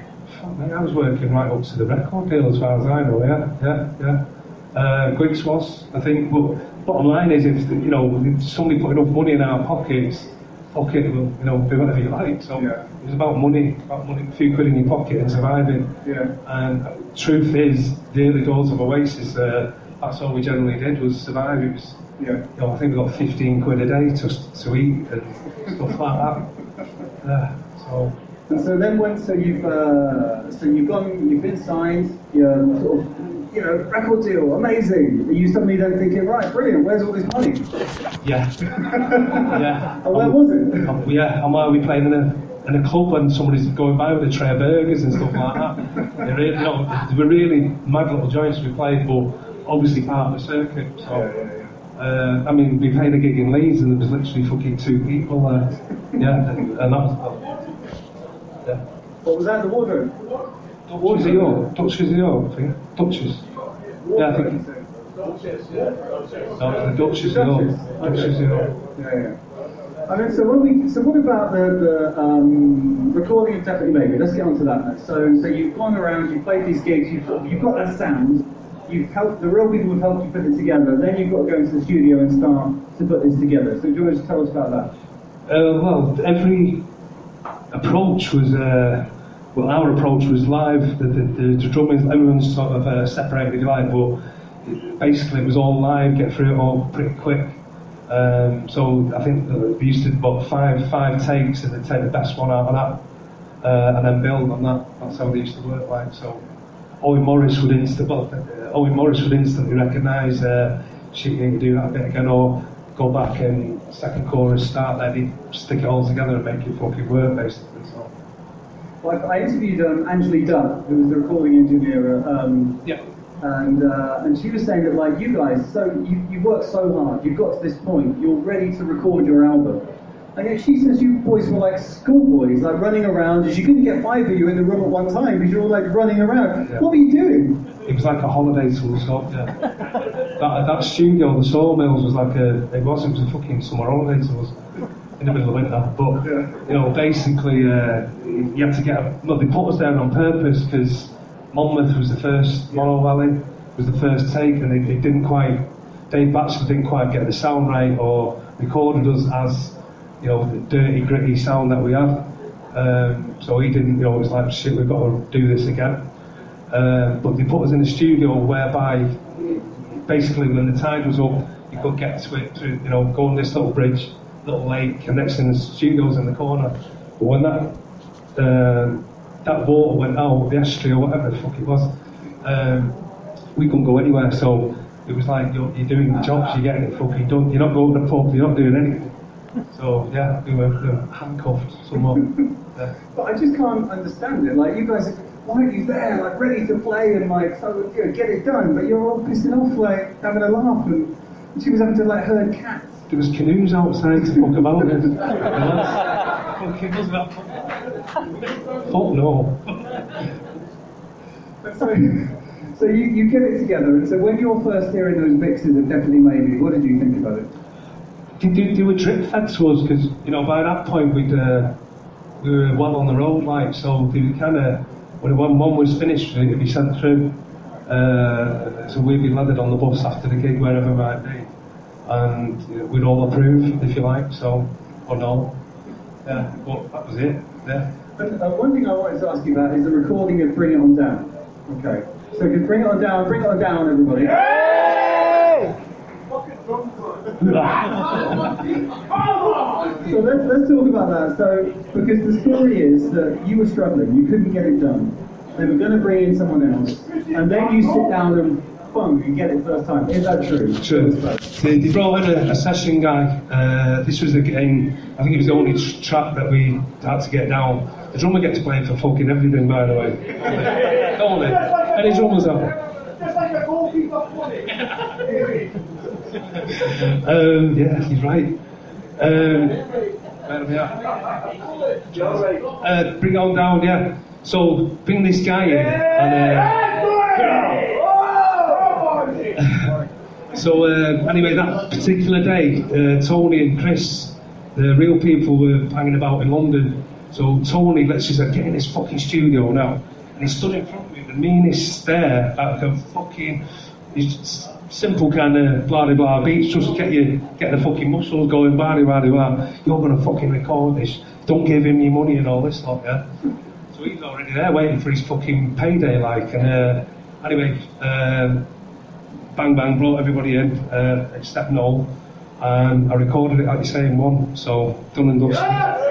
Man, I was working right up to the record deal as far as I know, yeah, yeah, yeah. Uh, Griggs was, I think, but bottom line is if, you know, if somebody put enough money in our pockets, fuck it, we'll, you know, do whatever you like. So Yeah. it was about money, about money, a few quid in your pocket and surviving. Yeah. And truth is, the early doors of Oasis, uh, that's all we generally did was survive. It was, Yeah. you know, I think we got fifteen quid a day to, to eat and stuff like that. Yeah, so... And so then when so you've uh, so you've gone you've been signed, you're sort of you know record deal, amazing. You suddenly don't think it right, brilliant. Where's all this money? Yeah, yeah. And where was it? Um, yeah, and while we playing in a in a club and somebody's going by with a tray of burgers and stuff like that. They really, you know, they were really mad little joints we played, but obviously part of the circuit. So, Yeah, yeah, yeah. uh, I mean, we played a gig in Leeds and there was literally fucking two people there. Yeah, and, and that was. Yeah. What was that? The wardrobe? Duchess of York, Duchess of York, I think. Duchess. Yeah, I think. No, the Duchess of York. Duchess of York. Yeah, yeah. I mean, so what we, so what about the, the um, recording of Definitely Maybe? Let's get on to that now. So, so you've gone around, you've played these gigs, you've sort of, you've got that sound, you've helped, the real people have helped you put it together, then you've got to go into the studio and start to put this together. So do you want to just tell us about that? Uh, well, every approach was, uh, well, our approach was live. The, the, the, the drumming, everyone's sort of uh, separated, if you like, but it, basically it was all live, get through it all pretty quick. Um, so I think we used to do about five five takes and then take the best one out of that, uh, and then build on that. That's how they used to work like. So Owen Morris would instantly, well, uh, Owen Morris would instantly recognise, uh, shit, you need to do that bit again, or go back and second chorus start, then he'd stick it all together and make it fucking work, basically. So. Well, I interviewed um, Angeli Dunn, who was the recording engineer at, um, yeah. And uh, and she was saying that like you guys, so you you worked so hard, you've got to this point, you're ready to record your album, and yet she says you boys were like schoolboys, like running around. She couldn't get five of you in the room at one time because you're all like running around. Yeah. What were you doing? It was like a holiday to us, yeah. that that studio, the Sawmills, was like a it was it was a fucking summer holiday to us in the middle of winter. But yeah. you know, basically, uh, you had to get. A, no, they put us there on purpose because Monmouth was the first, Mono Valley was the first take, and they, they didn't quite, Dave Batchelor didn't quite get the sound right, or recorded us as, you know, the dirty, gritty sound that we had. Um, so he didn't, you know, it was like, shit, we've got to do this again. Um, but they put us in a studio whereby, basically, when the tide was up, you could get to it through, you know, go on this little bridge, little lake, and next thing the studio's in the corner. But when that, um, that water went out, the estuary or whatever the fuck it was, um, we couldn't go anywhere, so it was like, you're, you're doing the jobs, you're getting it fucking done, you're not going to the pub, you're not doing anything. So yeah, we were, we were handcuffed somewhat. Yeah. But I just can't understand it, like you guys, why are you there, like ready to play and like, so, you know, get it done, but you're all pissing off, like having a laugh, and she was having to like herd cats. There was canoes outside to fuck about it. Fucking was that? Fuck no. So, so you, you get it together, and so when you're first hearing those mixes of Definitely Maybe, what did you think about it? They, they, they were drip fed to us because, you know, by that point we'd uh, we were well on the road, like, so they kind of, when one, one was finished, it'd be sent through. Uh, so we'd be landed on the bus after the gig, wherever it might be. And you know, we'd all approve, if you like, so, or no. Yeah, but that was it, yeah. And, uh, one thing I wanted to ask you about is the recording of Bring It On Down. Okay, so just Bring It On Down, Bring It On Down, everybody. Hey! So let's, let's talk about that. So, because the story is that you were struggling, you couldn't get it done. They were going to bring in someone else, and then you sit down and boom, you get it first time. Is that true? True. They, they brought in a, a session guy. Uh, this was again, I think it was the only tr- track that we had to get down. The drummer gets played for fucking everything, by the way. Don't they? Any drummers out? Just like a goalkeeper um, yeah, he's right. Um, where are we at? Uh, bring it on down, yeah. So bring this guy in, and uh, so uh, anyway, that particular day, uh, Tony and Chris, the real people, were hanging about in London. So Tony, let's just uh, get in this fucking studio now. and he stood in front of me with the meanest stare, like a fucking he's simple kind of blah blah blah beats, just get you get the fucking muscles going, blah blah blah. You're gonna fucking record this. Don't give him your money and all this lot, yeah. So he's already there waiting for his fucking payday, like. And uh, anyway, um, bang bang, brought everybody in uh, except Noel, and I recorded it like you say in one. So done and dusted.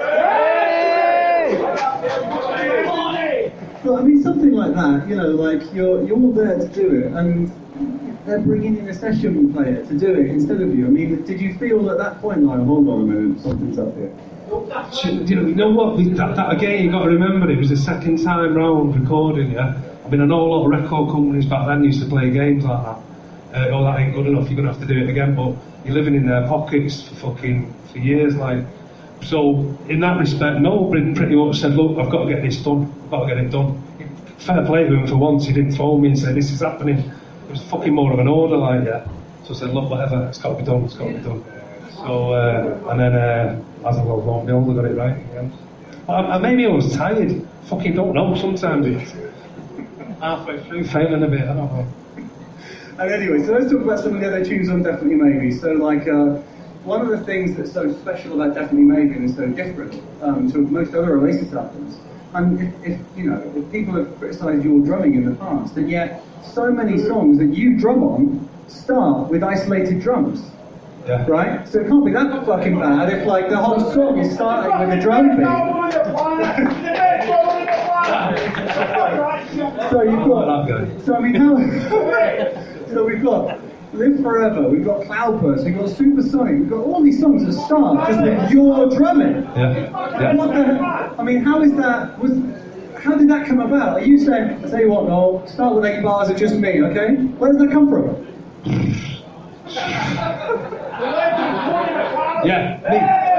Well, I mean, something like that, you know, like you're you're there to do it, and they're bringing in a session player to do it instead of you. I mean, did you feel at that point like, hold on a minute, something's up here? You know, you know what? That, that again, you got to remember, it was the second time round recording. Yeah, I mean, I know a lot of record companies back then used to play games like that. Uh, oh, that ain't good enough. You're gonna have to do it again. But you're living in their pockets for fucking for years, like. So in that respect, nobody pretty much said, look, I've got to get this done. I've got to get it done. Fair play to him for once. He didn't phone me and say this is happening. It was fucking more of an order, like, yeah. So I said, look, whatever, it's got to be done. It's got to be done. So uh, and then uh, as I was long, I got it right again. But maybe I was tired. Fucking don't know. Sometimes it's halfway through, failing a bit. I don't know. And anyway, so let's talk about some of the other tunes on Definitely Maybe. So, like, uh, one of the things that's so special about Definitely Maybe and is so different um, to most other Oasis albums, and if, if you know, if people have criticised your drumming in the past, and yet so many songs that you drum on start with isolated drums. Yeah. Right? So it can't be that fucking bad if, like, the whole song is starting with a drum beat. So you've got. So I mean, how? So we've got Live Forever, we've got Cloudburst, we've got Supersonic, we've got all these songs that start just with your drumming. Yeah. Yeah. What the, I mean, how is that? Was how did that come about? Are you saying, I tell you what, Noel, start with eight bars of just me, okay? Where does that come from? Yeah, me.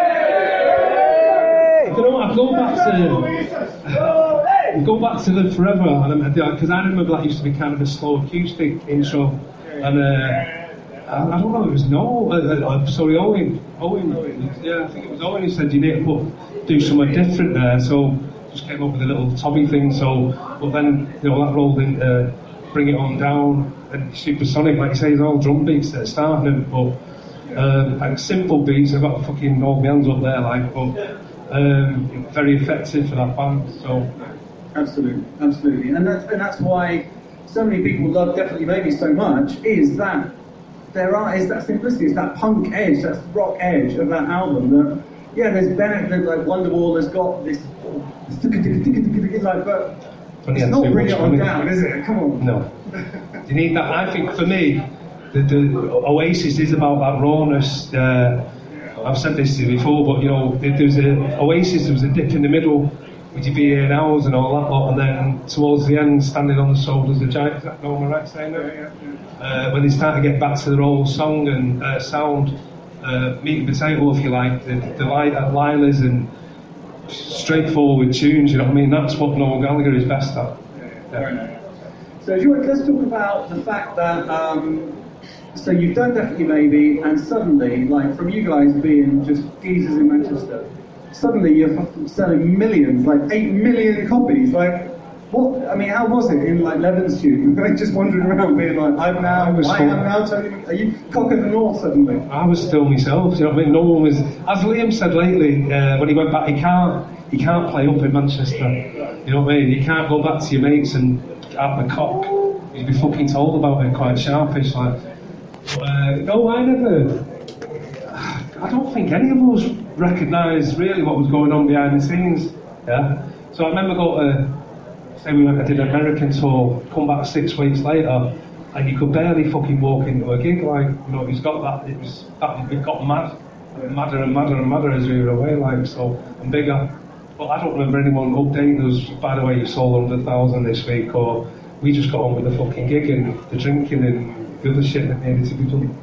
You know what, I go back to I go back to Live Forever, and because I remember that used to be kind of a slow acoustic intro, and uh, I, I don't know, it was Noel, uh, uh, sorry, Owen, Owen, yeah, I think it was Owen who said you need to put, do something different there, so just came up with a little Tommy thing, so, but then, you know, that rolled into uh, Bring It On Down, and Supersonic, like you say, it's all drum beats that are starting it, but um, like simple beats, I've got to fucking hold my hands up there, like, but um, very effective for that band, so. Absolutely, absolutely, and that's, and that's why so many people love Definitely Maybe so much, is that there are, is that simplicity, it's that punk edge, that rock edge of that album that, yeah, there's benefit, like Wonderwall has got this, like, but it's not Bring It On Down, is it? Come on. No. You need that, I think for me, the, the Oasis is about that rawness. Uh, I've said this to you before, but you know, there was a Oasis, there was a dip in the middle, would you be here in hours and all that lot, and then towards the end, standing on the shoulders of the giant, is that no, am I right saying that? Yeah, yeah. Uh, when they start to get back to their old song and uh, sound, uh, meat and potato, if you like, the, the light at Lila's and straightforward tunes, you know what I mean? That's what Noel Gallagher is best at. Yeah. Yeah. So, if you want, let's talk about the fact that, um, so you've done Definitely Maybe, and suddenly, like, from you guys being just geezers in Manchester, suddenly you're selling millions, like eight million copies, like, what, I mean, how was it in, like, Levin's studio? Like, just wandering around being like, I'm now, I, I am now Tony, are you cock of the north suddenly? I was still myself, you know what I mean? No one was, as Liam said lately, uh, when he went back, he can't, he can't play up in Manchester, you know what I mean? You can't go back to your mates and out the cock, you'd be fucking told about it quite sharpish, like, uh, no, I never, I don't think any of us recognised really what was going on behind the scenes, yeah? So I remember going to, say we went, I did an American tour, come back six weeks later, and you could barely fucking walk into a gig, like, you know, it's got that, it was, that, it got mad, madder and madder and madder as we were away, like, so, and bigger. But I don't remember anyone updating us, by the way, you sold one hundred thousand this week, or we just got on with the fucking gig and the drinking and the other shit that needed to be done.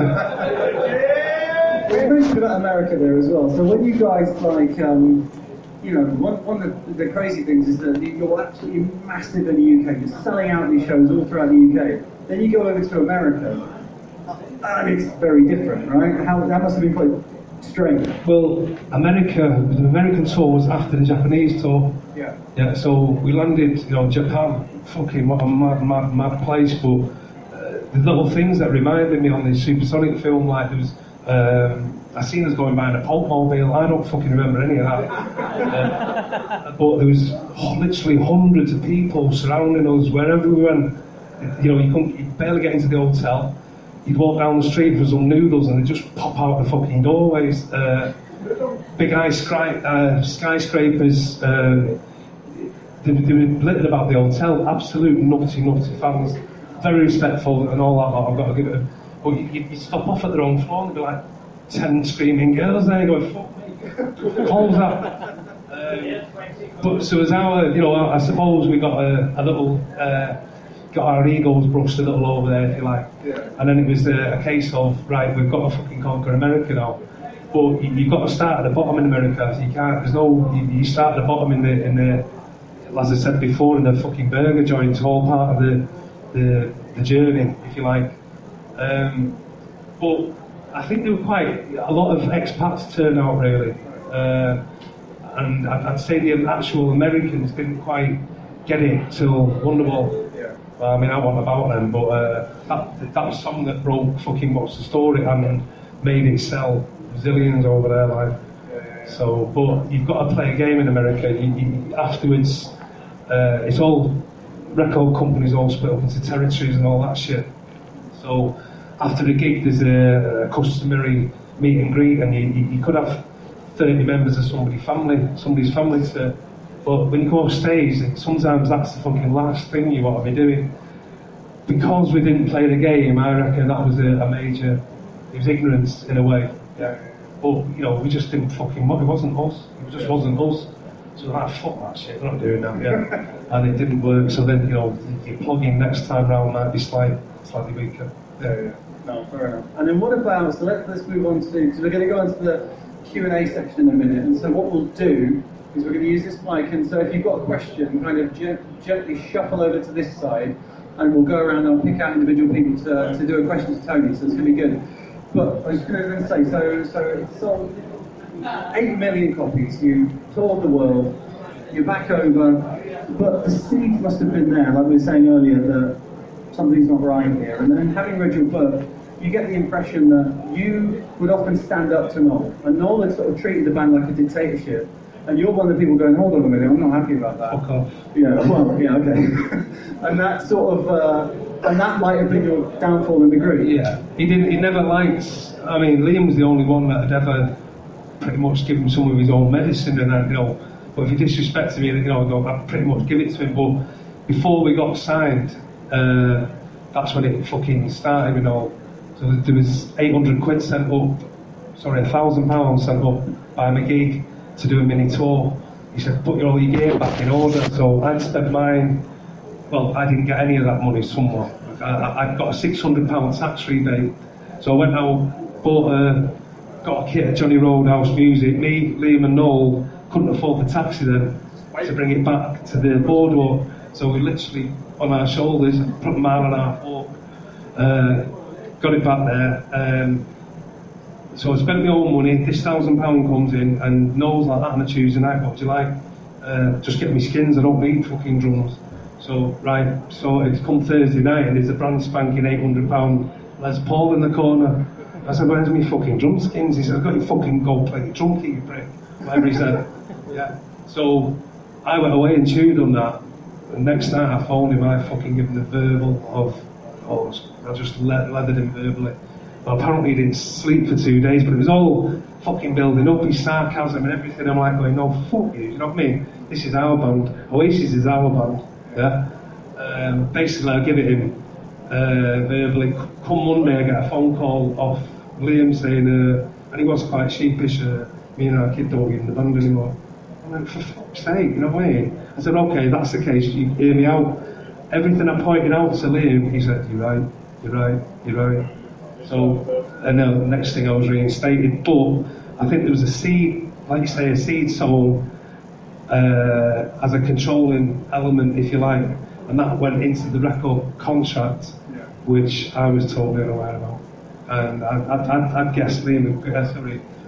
We mentioned about America there as well. So when you guys, like, um, you know, one, one of the, the crazy things is that you're absolutely massive in the U K. You're selling out these shows all throughout the U K. Then you go over to America, and it's very different, right? How that must have been quite strange? Well, America, the American tour was after the Japanese tour. Yeah. Yeah, so we landed, you know, Japan, fucking what a mad, mad, mad place, but uh, the little things that reminded me on this Supersonic film, like there was, um, I seen us going by in a Pulp Mobile, I don't fucking remember any of that. uh, but there was oh, literally hundreds of people surrounding us wherever we went. You know, you couldn't you barely get into the hotel. You'd walk down the street for some noodles and they'd just pop out the fucking doorways. Uh, big high skyscra- uh, skyscrapers, uh, they, they were littered about the hotel. Absolute nutty, nutty fans. Very respectful and all that lot, I've got to give it a... But you, you, you stop off at the wrong floor and there'd be like ten screaming girls there going, fuck me, calls that. Um, but so as our, you know, I, I suppose we got a, a little... Uh, got our egos brushed a little over there, if you like. Yeah. And then it was uh, a case of, right, we've got to fucking conquer America now. But you, you've got to start at the bottom in America. So you can't, there's no, you, you start at the bottom in the, in the, as I said before, in the fucking burger joint, it's all part of the, the, the journey, if you like. Um, but I think there were quite, a lot of expats turned out, really. Uh, and I'd, I'd say the actual Americans didn't quite get it till Wonderwall. I mean, I want about them, but uh, that that song that broke fucking What's the Story and made it sell zillions over there, like. Yeah, yeah, yeah. So, but you've got to play a game in America. You, you, afterwards, uh, it's all record companies all split up into territories and all that shit. So, after the gig, there's a, a customary meet and greet, and you, you, you could have thirty members of somebody's family, somebody's family to. But when you go off stage, sometimes that's the fucking last thing you want to be doing. Because we didn't play the game, I reckon that was a, a major, it was ignorance in a way. Yeah. But, you know, we just didn't fucking, it wasn't us, it just wasn't us. So like, fuck that shit, we're not doing that, yeah. And it didn't work, so then, you know, your plug-in next time round might be slight, slightly weaker. Yeah, yeah. No, fair enough. And then what about, so let's, let's move on to, because we're going to go on to the Q and A section in a minute, and so what we'll do is we're going to use this mic, and so if you've got a question, kind of gent- gently shuffle over to this side, and we'll go around and I'll pick out individual people to, to do a question to Tony, so it's going to be good. But I was going to say, so so it's sold eight million copies, you've toured the world, you're back over, but the seed must have been there, like we were saying earlier, that something's not right here, and then having read your book, you get the impression that you would often stand up to Noel, and Noel had sort of treated the band like a dictatorship. And you're one of the people going, hold on a minute, I'm not happy about that. Fuck off. Yeah, well, yeah, okay. And that sort of, uh, and that might have been your downfall in the group. Yeah, he didn't. He never liked. I mean, Liam was the only one that had ever pretty much given some of his own medicine, and then, you know. But if he disrespected me, you know, I'd pretty much give it to him. But before we got signed, uh, that's when it fucking started, you know. So there was eight hundred quid sent up, sorry, a thousand pounds sent up by McGee to do a mini tour. He said, put all your gear back in order. So I'd spent mine, well, I didn't get any of that money somewhat. I, I got a six hundred pound tax rebate. So I went out, bought a, got a kit at Johnny Roadhouse Music. Me, Liam and Noel couldn't afford the taxi then to bring it back to the boardwalk. So we literally, on our shoulders, put a mile and a half walk, uh, got it back there. Um, So I spent my own money, this thousand pound comes in, and Noel's like that on a Tuesday night, what do you like? Uh, just get me skins, I don't need fucking drums. So, right, so it's come Thursday night, and there's a brand spanking eight hundred pound Les Paul in the corner. I said, where's me fucking drum skins? He said, I've got you fucking gold plated drum kit, you prick. Whatever he said. Yeah. So, I went away and chewed on that, and next night I phoned him, I fucking give him the verbal of, oh, I just le- leathered him verbally. Well, apparently he didn't sleep for two days, but it was all fucking building up, his sarcasm and everything. I'm like going, no, fuck you, you know what I mean? This is our band. Oasis is our band, yeah? Um, basically, I give it him uh, verbally. Come Monday, I get a phone call off Liam saying, uh, and he was quite sheepish, uh, me and our kid don't give him the band anymore. I'm like, for fuck's sake, you know what I mean? I said, okay, that's the case, you hear me out. Everything I pointed out to Liam, he said, you're right, you're right, you're right. So, and then the next thing I was reinstated, but I think there was a seed, like you say, a seed song uh, as a controlling element, if you like, and that went into the record contract, yeah. Which I was totally unaware about. And I'd, I'd, I'd guessed Liam, uh, sorry,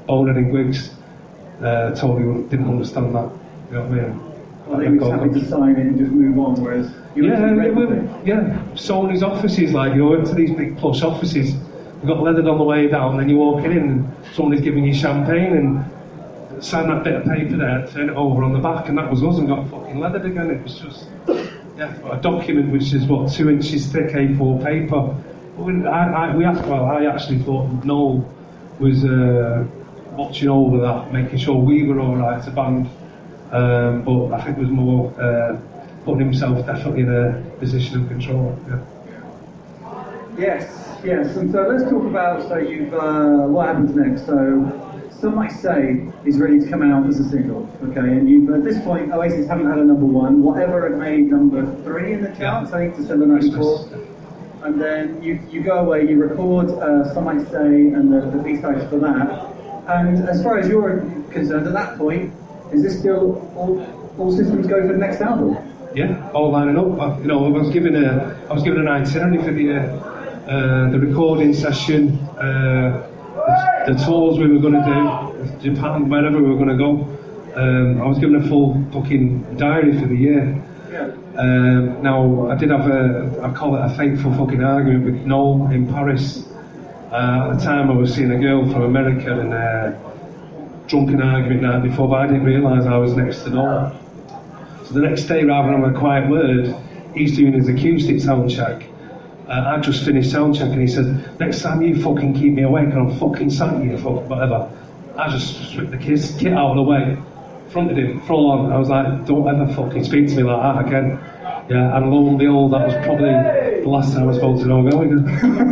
bonehead in Wigs uh, totally didn't understand that. You know what I mean? Well, they were happy to sign it and just move on, whereas you yeah, actually yeah, read we, the thing. yeah. Sony's offices, like you went to these big plush offices, you got leathered on the way down, and then you're walking in, and somebody's giving you champagne and sign that bit of paper there, turn it over on the back, and that was us, and got fucking leathered again. It was just yeah, a document which is what two inches thick A four paper. But we, I, I, we asked, well, I actually thought Noel was uh, watching over that, making sure we were all right as a band. Um, but I think it was more uh, putting himself definitely in a position of control. Yeah. Yes, yes. And so let's talk about, so you've, uh, what happens next? So Some Might Say is ready to come out as a single, okay? And you've, at this point, Oasis haven't had a number one. Whatever had made number three in the charts, I think, December ninety-four. And then you, you go away, you record uh, Some Might Say and the, the B-sides for that. And as far as you're concerned, at that point, is this still all, all systems go for the next album? Yeah, all lining up. I, you know, I was given a, I was given an itinerary for the, uh, uh, the recording session, uh, the, the tours we were going to do, Japan, wherever we were going to go. Um, I was given a full fucking diary for the year. Yeah. Um, now, I did have a, I call it a fateful fucking argument with Noel in Paris. Uh, at the time, I was seeing a girl from America and uh, drunken argument the night before, but I didn't realise I was next to Noel. So the next day, rather than a quiet word, he's doing his acoustic sound check. Uh, I just finished sound check and he said, next time you fucking keep me awake and I'm fucking sat you, fuck, whatever. I just stripped the kiss, kit out of the way, fronted him, full on. I was like, don't ever fucking speak to me like that again. Yeah, and lo and behold, that was probably the last time I spoke to Noel Gallagher.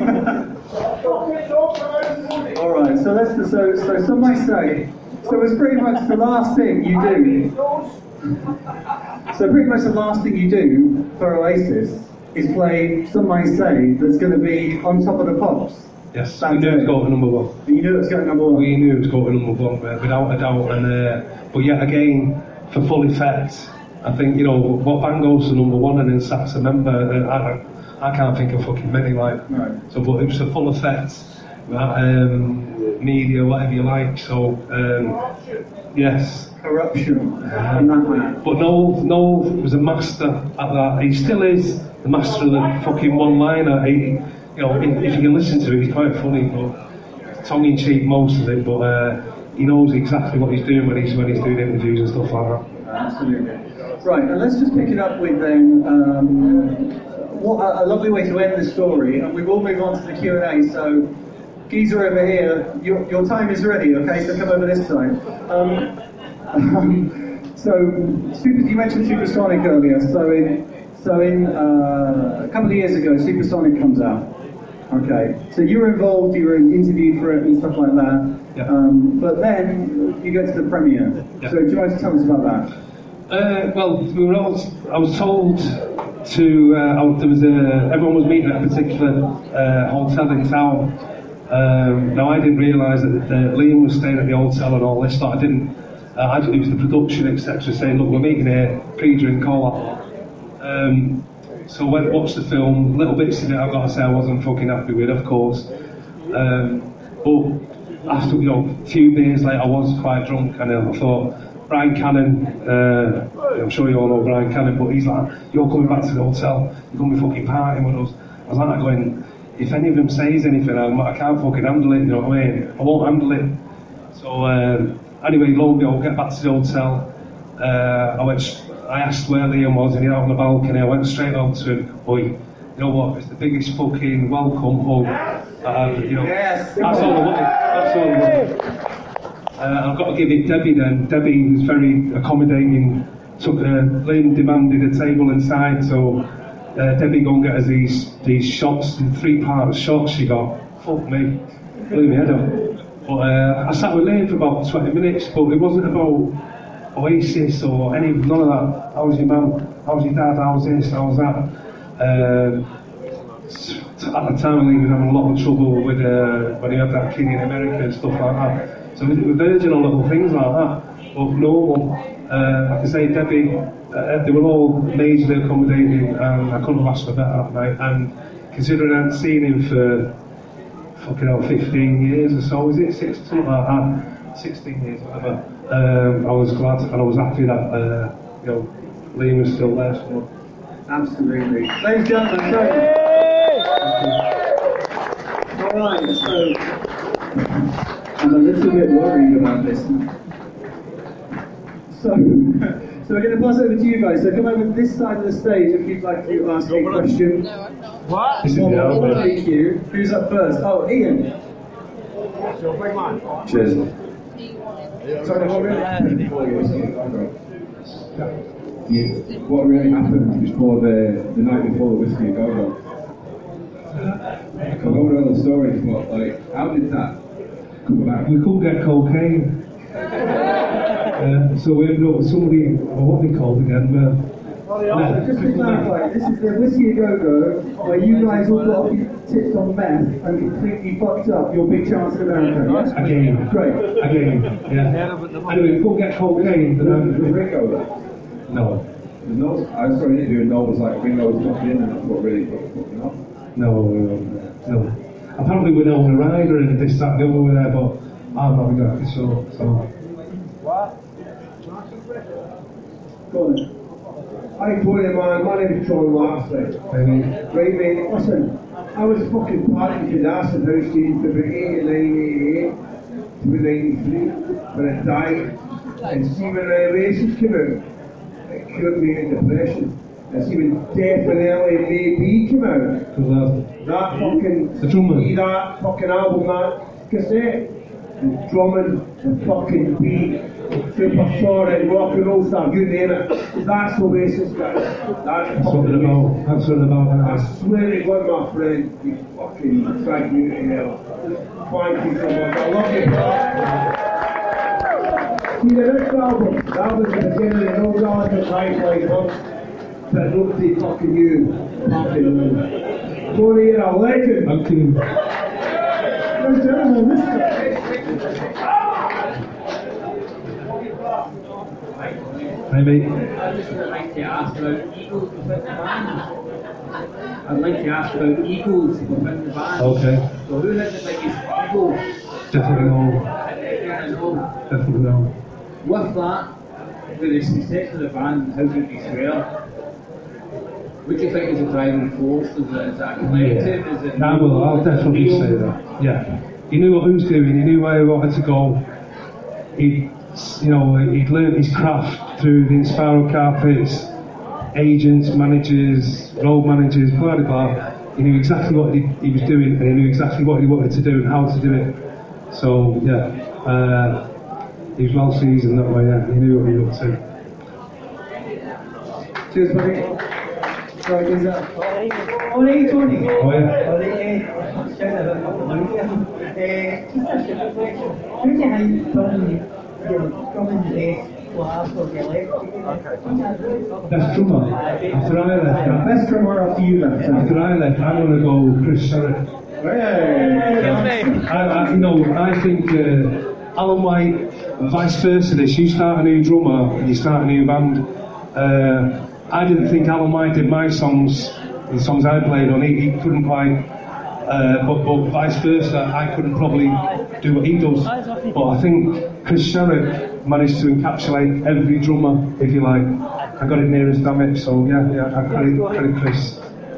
Alright, so let's, so, so Some Might Say, so it's pretty much the last thing you do. So pretty much the last thing you do for Oasis is play Some Might Say that's going to be on top of the pops. Yes, That's we knew it was going to number one. You knew it was going to number one? We knew it was going to number one, uh, without a doubt. And uh, but yet again, for full effect, I think, you know, what band goes to number one and then sacks a member, uh, I, I can't think of fucking many, like. Right. So, but it was a full effect, uh, um, media, whatever you like, so, um, yes. Corruption, and that man. But Noel, Noel was a master at that. He still is the master of the fucking one-liner. He, you know, if, if you can listen to it, he's quite funny, but tongue-in-cheek most of it. But uh, he knows exactly what he's doing when he's when he's doing interviews and stuff like that. Absolutely. Right, and let's just pick it up with then. Um, what a, a lovely way to end the story, and we will move on to the Q and A. So, Geezer over here, your your time is ready. Okay, so come over this side. Um, Um, so, super, you mentioned Supersonic earlier. So, in so in uh, a couple of years ago, Supersonic comes out. Okay, so you were involved. You were interviewed for it and stuff like that. Yeah. Um, but then you go to the premiere. Yeah. So, do you want to tell us about that? Uh, well, we were all, I was told to. Uh, I, there was a, everyone was meeting at a particular uh, hotel in town. Um, now, I didn't realise that uh, Liam was staying at the hotel and all this. But I didn't. Uh, I it was the production, et cetera, saying, look, we're meeting here, pre-drink, all that. Um, so I went and watched the film, little bits of it I've got to say I wasn't fucking happy with, of course. Um, but after, you know, a few beers later, I was quite drunk, and I thought, Brian Cannon, uh, I'm sure you all know Brian Cannon, but he's like, you're coming back to the hotel, you're going to be fucking partying with us. I was like going, if any of them says anything, I'm, I can't fucking handle it, you know what I mean? I won't handle it. So, um, anyway, lo and behold, get back to the hotel. Uh, I went. I asked where Liam was, and he was out on the balcony. I went straight up to him. Boy, you know what? It's the biggest fucking welcome hug. Uh, you know, yes, that's all I wanted. That's all I wanted. Uh, I've got to give it Debbie then. Debbie was very accommodating. Took uh, Liam demanded a table inside, so uh, Debbie go and get us these these shots, the three part shots she got. Fuck me, blew my head up. But uh, I sat with Liam for about twenty minutes, but it wasn't about Oasis or any, none of that. How was your mum? How was your dad? How was this? How was that? Um, at the time, he was having a lot of trouble with uh, when he had that kid in America and stuff like that. So we were verging on little things like that. But no one, uh, like I say, Debbie, uh, they were all majorly accommodating, and I couldn't have asked for better that night. And considering I hadn't seen him for fucking hell, fifteen years or so, is it? Six, something like that. sixteen years, whatever, um, I was glad and I was happy that uh, you know Liam was still there. So. Absolutely. Ladies and gentlemen, so. Alright, so I'm a little bit worried about this. So, so we're going to pass it over to you guys. So come over to this side of the stage if you'd like to ask a question. What? This is Well, the we'll album. take you. Who's up first? Oh, Ian. Cheers. Sorry, what really? Yeah, what really happened before the, the night before the Whiskey a Go Go? I don't know the stories, but like, how did that come about? We couldn't get cocaine. uh, so we ended up with somebody, or what they called again, uh, So just to clarify, this is the Whiskey a Go Go, where you guys all got off your tits on meth and completely fucked up your Big Chance in America, yes? again. Great. Again, yeah. Anyway, we couldn't get cocaine, but Was then, Ringo there? no, There's no, I was trying to interview and no one was like, Ringo was fucking in and that's what really fucked fucking up. no, no, no. Apparently we know the rider and this, that, the other were there, but I'm not exactly sure, so. Go on then. Hi, Tony, man. My name is John Larsley. Maybe. Right, mate, listen, I was fucking partying in acid house in for about eighty-nine, eighty-eight to ninety-three when I died. And see, when the races came out, it cured me of depression. And see, when Death and L A Maybe came out, That, that fucking, the drummer. see that fucking album, that cassette, the drumming, the fucking beat, supersonic, rock and roll stuff, you name it. That's Oasis, guys. That's That's what fucking they're about. That's what they're about. I Isn't swear to God, my friend, you fucking dragged me to hell. Thank you so much. I love you, bro. See, the next album, the album's going to generate no dollars of price like us, but nobody fucking you. Fucking you. Tony, you're a legend. Thank you. Ladies and gentlemen, this Hey, mate. I'd just like to ask about Eagles within the band. I'd like to ask about Eagles within the band. Okay. So who had the biggest ego? Definitely no. I know. Definitely no. With that, with the success of the band, how good you swear? What do you think is the driving force? Is it, is that collective? Is it I will, I'll definitely say that. Yeah. He knew what he was doing, he knew where he wanted to go. He, you know, he'd learned his craft through the Inspiro carpets, agents, managers, road managers, blah blah blah. He knew exactly what he, he was doing and he knew exactly what he wanted to do and how to do it. So, yeah. Uh, he was well seasoned that way, yeah. He knew what he was up to. Cheers, buddy. Right, is that? Oh, hey, Tony. Oh, yeah. Oh, hey, uh, shout out a couple of minutes. Uh, just a simple question. Who do you think done your drumming bass last of your life? Best drummer. After I left, Uh, Best drummer after you left. after I left, I'm going to go Chris Sherritt. Hey! I, I, you know, I think uh, Alan White, vice versa. This, you start a new drummer and you start a new band. Uh, I didn't think Alan White did my songs, the songs I played on. He, he couldn't quite, uh, but, but vice versa. I couldn't probably do what he does. But I think Chris Sherritt managed to encapsulate every drummer, if you like. I got it near as damn it. So yeah, yeah, I credit, credit Chris.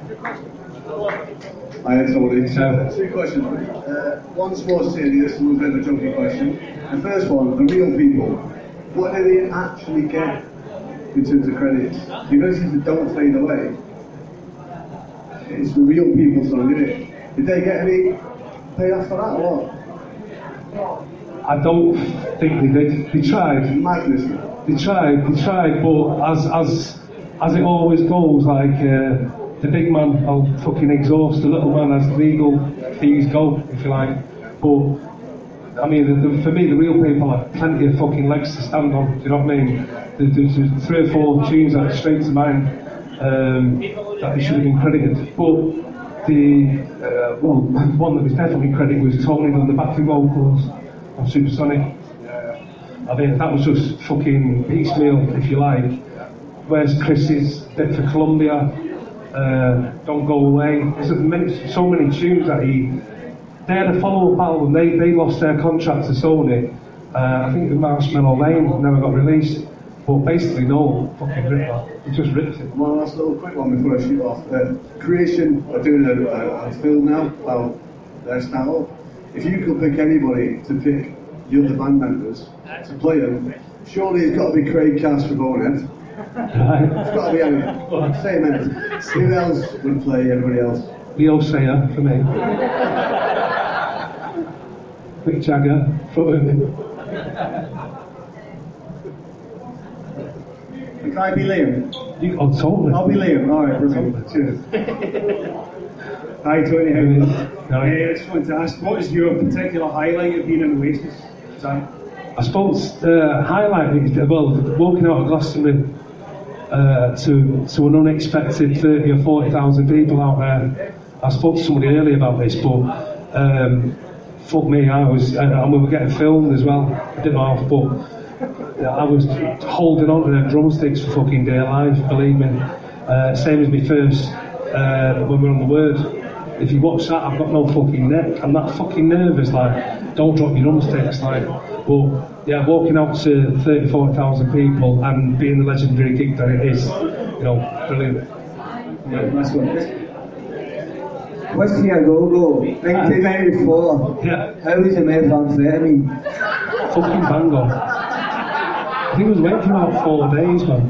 Hi, it's Tony. Yeah. Two questions. Uh, one's more serious and one's a bit of a junky question. The first one, the real people. What do they actually get in terms of credits? The abilities that don't fade away. It's the real people song, isn't it? Did they get any payoff for that or what? I don't think they did. They tried. Madness. They tried. They tried. But as as as it always goes, like uh, the big man will fucking exhaust the little man as legal fees go, if you like. But I mean, the, the, for me, the real people have plenty of fucking legs to stand on. Do you know what I mean? There, there's three or four tunes that are straight to mind um, that they should have been credited. But the uh, well, one that was definitely credited was Tony on the backing vocals on Supersonic. I mean, that was just fucking piecemeal, if you like. Where's Chris's Dead for Columbia? Uh, Don't Go Away. There's many, so many tunes that he. They had a follow-up album. They they lost their contract to Sony, Uh, I think the Marshmallow Lane never got released, but basically no fucking rip that. He just ripped it. One last little quick one before I shoot off. Uh, Creation are doing a, a, a film now about their stand-up. If you could pick anybody to pick the other band members to play them, surely it's got to be Craig Cass for Bonehead. Right. It's got to be anyone. Same minute. Who else would play everybody else? Leo Sayer for me. Mick Jagger, front of me. Can I be Liam? You, oh, totally. I'll be Liam. Alright, brilliant. Cheers. Hi, Tony. How are you? Hi. I just wanted to ask, what is your particular highlight of being in Oasis? Sam? I suppose the highlight is, well, walking out of Glastonbury uh, to to an unexpected thirty or forty thousand people out there. I spoke to somebody earlier about this, but um, fuck me, I was, and, and we were getting filmed as well. I didn't know how, but I was holding on to them drumsticks for fucking dear life, believe me. Uh, same as my first, uh, when we were on the Word. If you watch that, I've got no fucking neck. I'm that fucking nervous, like, don't drop your drumsticks, like. But yeah, walking out to thirty, forty thousand people and being the legendary gig that it is, you know, brilliant. Yeah, nice one. Whiskey a Go Go, nineteen ninety-four. Yeah. How was your methamphetamine? Fucking bang on. I think it was waiting for about four days, man.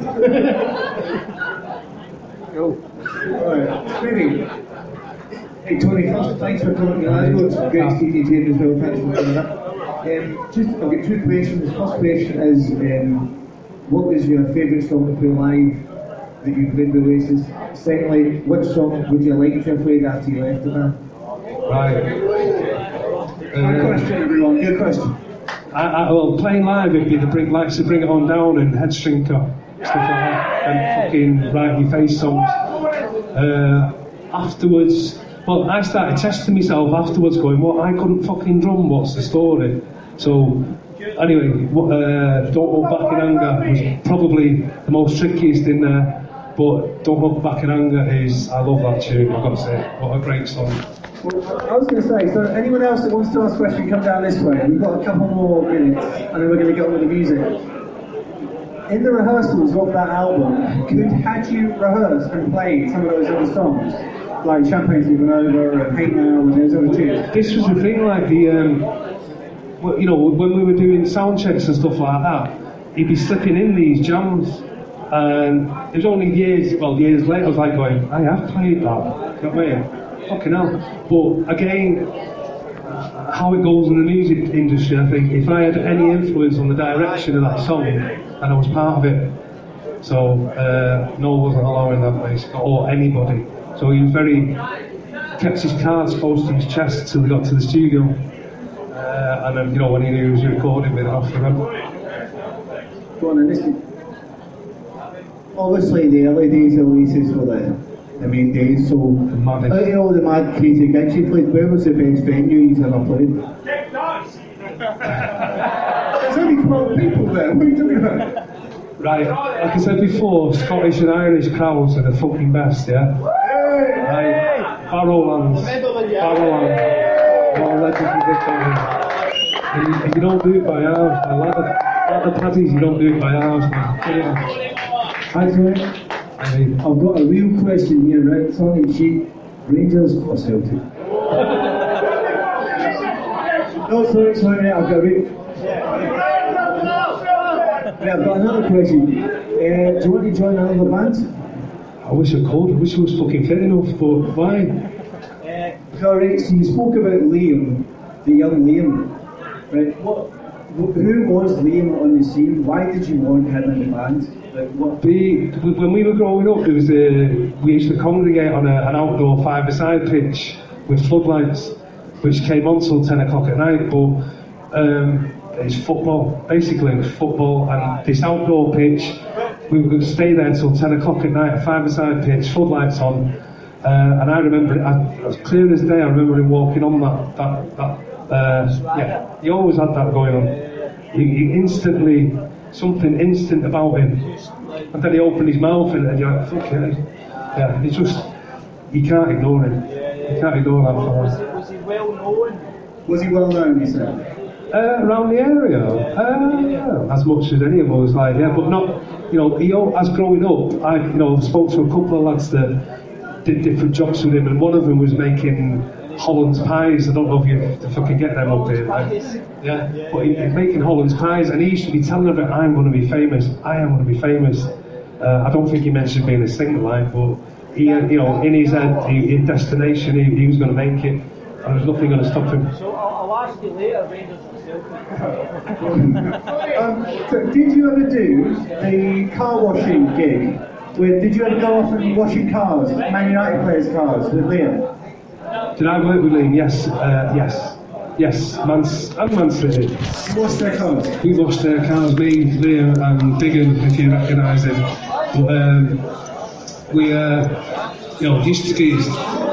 Yo. Alright, Tony. Hey Tony, first, thanks for coming to Glasgow. It's great to see you James as well. Thanks for coming up. Um, just, I've got two questions. The first question is, um, what was your favourite song to play live that you played with Oasis? Secondly, which song would you like to have played after you left the band? Right. Good Uh, question, everyone. Good question. I, I, well, playing live, it'd be the bring, likes to Bring It On Down and Headstring Cut, stuff like that, and fucking Right in Your Face songs. Uh, afterwards, well, I started testing myself afterwards, going, what, I couldn't fucking drum, what's the story? So, anyway, what, uh, Don't Look Back in Anger was probably the most trickiest in there, but Don't Look Back in Anger is, I love that tune, I've got to say, what a great song. Well, I was going to say, so anyone else that wants to ask a question, come down this way. We've got a couple more minutes, and then we're going to get on with the music. In the rehearsals of that album, could had you rehearsed and played some of those other songs, like Champagne's Moving Over, and Hate Now, and those other tunes? This was the thing, like the, um, well, you know, when we were doing sound checks and stuff like that, he'd be slipping in these jams, and it was only years, well, years later, I was like going, I have played that, you know what I mean? Fucking hell. But again, how it goes in the music industry, I think, if I had any influence on the direction of that song, and I was part of it, so uh, Noel wasn't allowing that basically, or anybody. So he was very, kept his cards close to his chest till he got to the studio, uh, and then, you know, when he knew he was recording with it off the run. Go on, and listen. Obviously, the early days of Oasis were the, the main days, so out of all the mad crazy gigs you played, where was the best venue you've ever played? There's only twelve people there, what are you talking about? Right, like I said before, Scottish and Irish crowds are the fucking best, yeah? Right, Barrowlands, Barrowlands, what a legendary victory. And you, and you don't do it by halves, man. Like the, like the paddies, you don't do it by halves, man. Hi, Tony. I've got a real question here, right? Tongue in cheek. Rangers or Celtic? No, sorry, sorry, I've got a real... Yeah, I've got another question. Uh, do you want to join another band? I wish I could, I wish I was fucking fit enough, but why? Uh, Alright, so you spoke about Liam, the young Liam. Right, what, wh- who was Liam on the scene? Why did you want him in the band? Like, what? The, when we were growing up, there was a, we used to congregate on a, an outdoor five-a-side pitch with floodlights, which came on till ten o'clock at night, but um, it's football, basically it was football, and this outdoor pitch, we were going to stay there till ten o'clock at night, a five-a-side pitch, floodlights on, uh, and I remember it, I, as clear as day, I remember him walking on that, that, that uh, yeah, he always had that going on. He, he instantly, something instant about him, and then he opened his mouth and, and you're like, fuck it, yeah, it's just, you can't ignore him, you can't ignore that fella. Was he well known? Was he well known, you said? Uh, around the area, uh, as much as any of us, like, yeah, but not, you know, he, al- as growing up, I, you know, spoke to a couple of lads that did different jobs with him, and one of them was making Holland's pies. I don't know if you if I can get them up here, like, yeah, but he, he's making Holland's pies, and he used to be telling her that I'm going to be famous, I am going to be famous. Uh, I don't think he mentioned being a singer, like, but he, uh, you know, in his head, he, in destination, he, he was going to make it, and there was nothing going to stop him. So I'll, I'll ask you later, Rangers. um, so did you ever do the car washing gig? With, did you ever go off and washing cars, Man United players' cars with Liam? Did I work with Liam? Yes, uh, yes, yes, Man, and Man City. You washed their cars? We washed their cars, me, Liam and Biggin, if you recognise him. But um, we, uh, you know, used to be...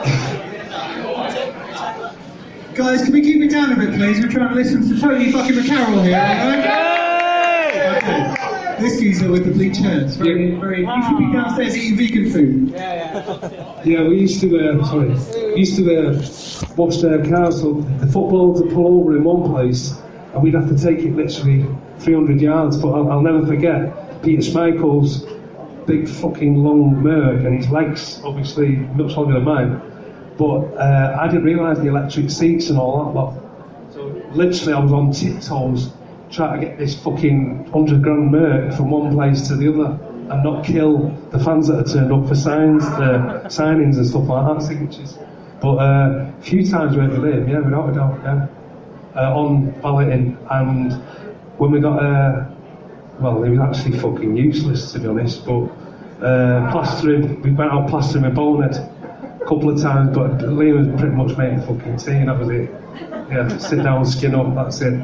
Guys, can we keep it down a bit, please? We're trying to listen to Tony fucking McCarroll here. Right? Okay. This geezer with the bleached hair. It's very, very. You should be downstairs eating vegan food. Yeah, yeah. We used to, uh, sorry, we used to uh, wash their cars. So the footballers would pull over in one place, and we'd have to take it literally three hundred yards. But I'll, I'll never forget Peter Schmeichel's big fucking long Merc, and his legs obviously much longer than mine. But uh, I didn't realise the electric seats and all that lot. So literally I was on tiptoes trying to get this fucking hundred grand Merc from one place to the other and not kill the fans that had turned up for signs, uh, signings and stuff like that, signatures. But uh, a few times we went with him, yeah, without a doubt, yeah. Uh, on balloting, and when we got, uh, well, he was actually fucking useless, to be honest, but uh, plastering, we went out plastering with Bonehead a couple of times, but Liam was pretty much made a fucking team, that was it. Yeah, sit down, skin up, that's it.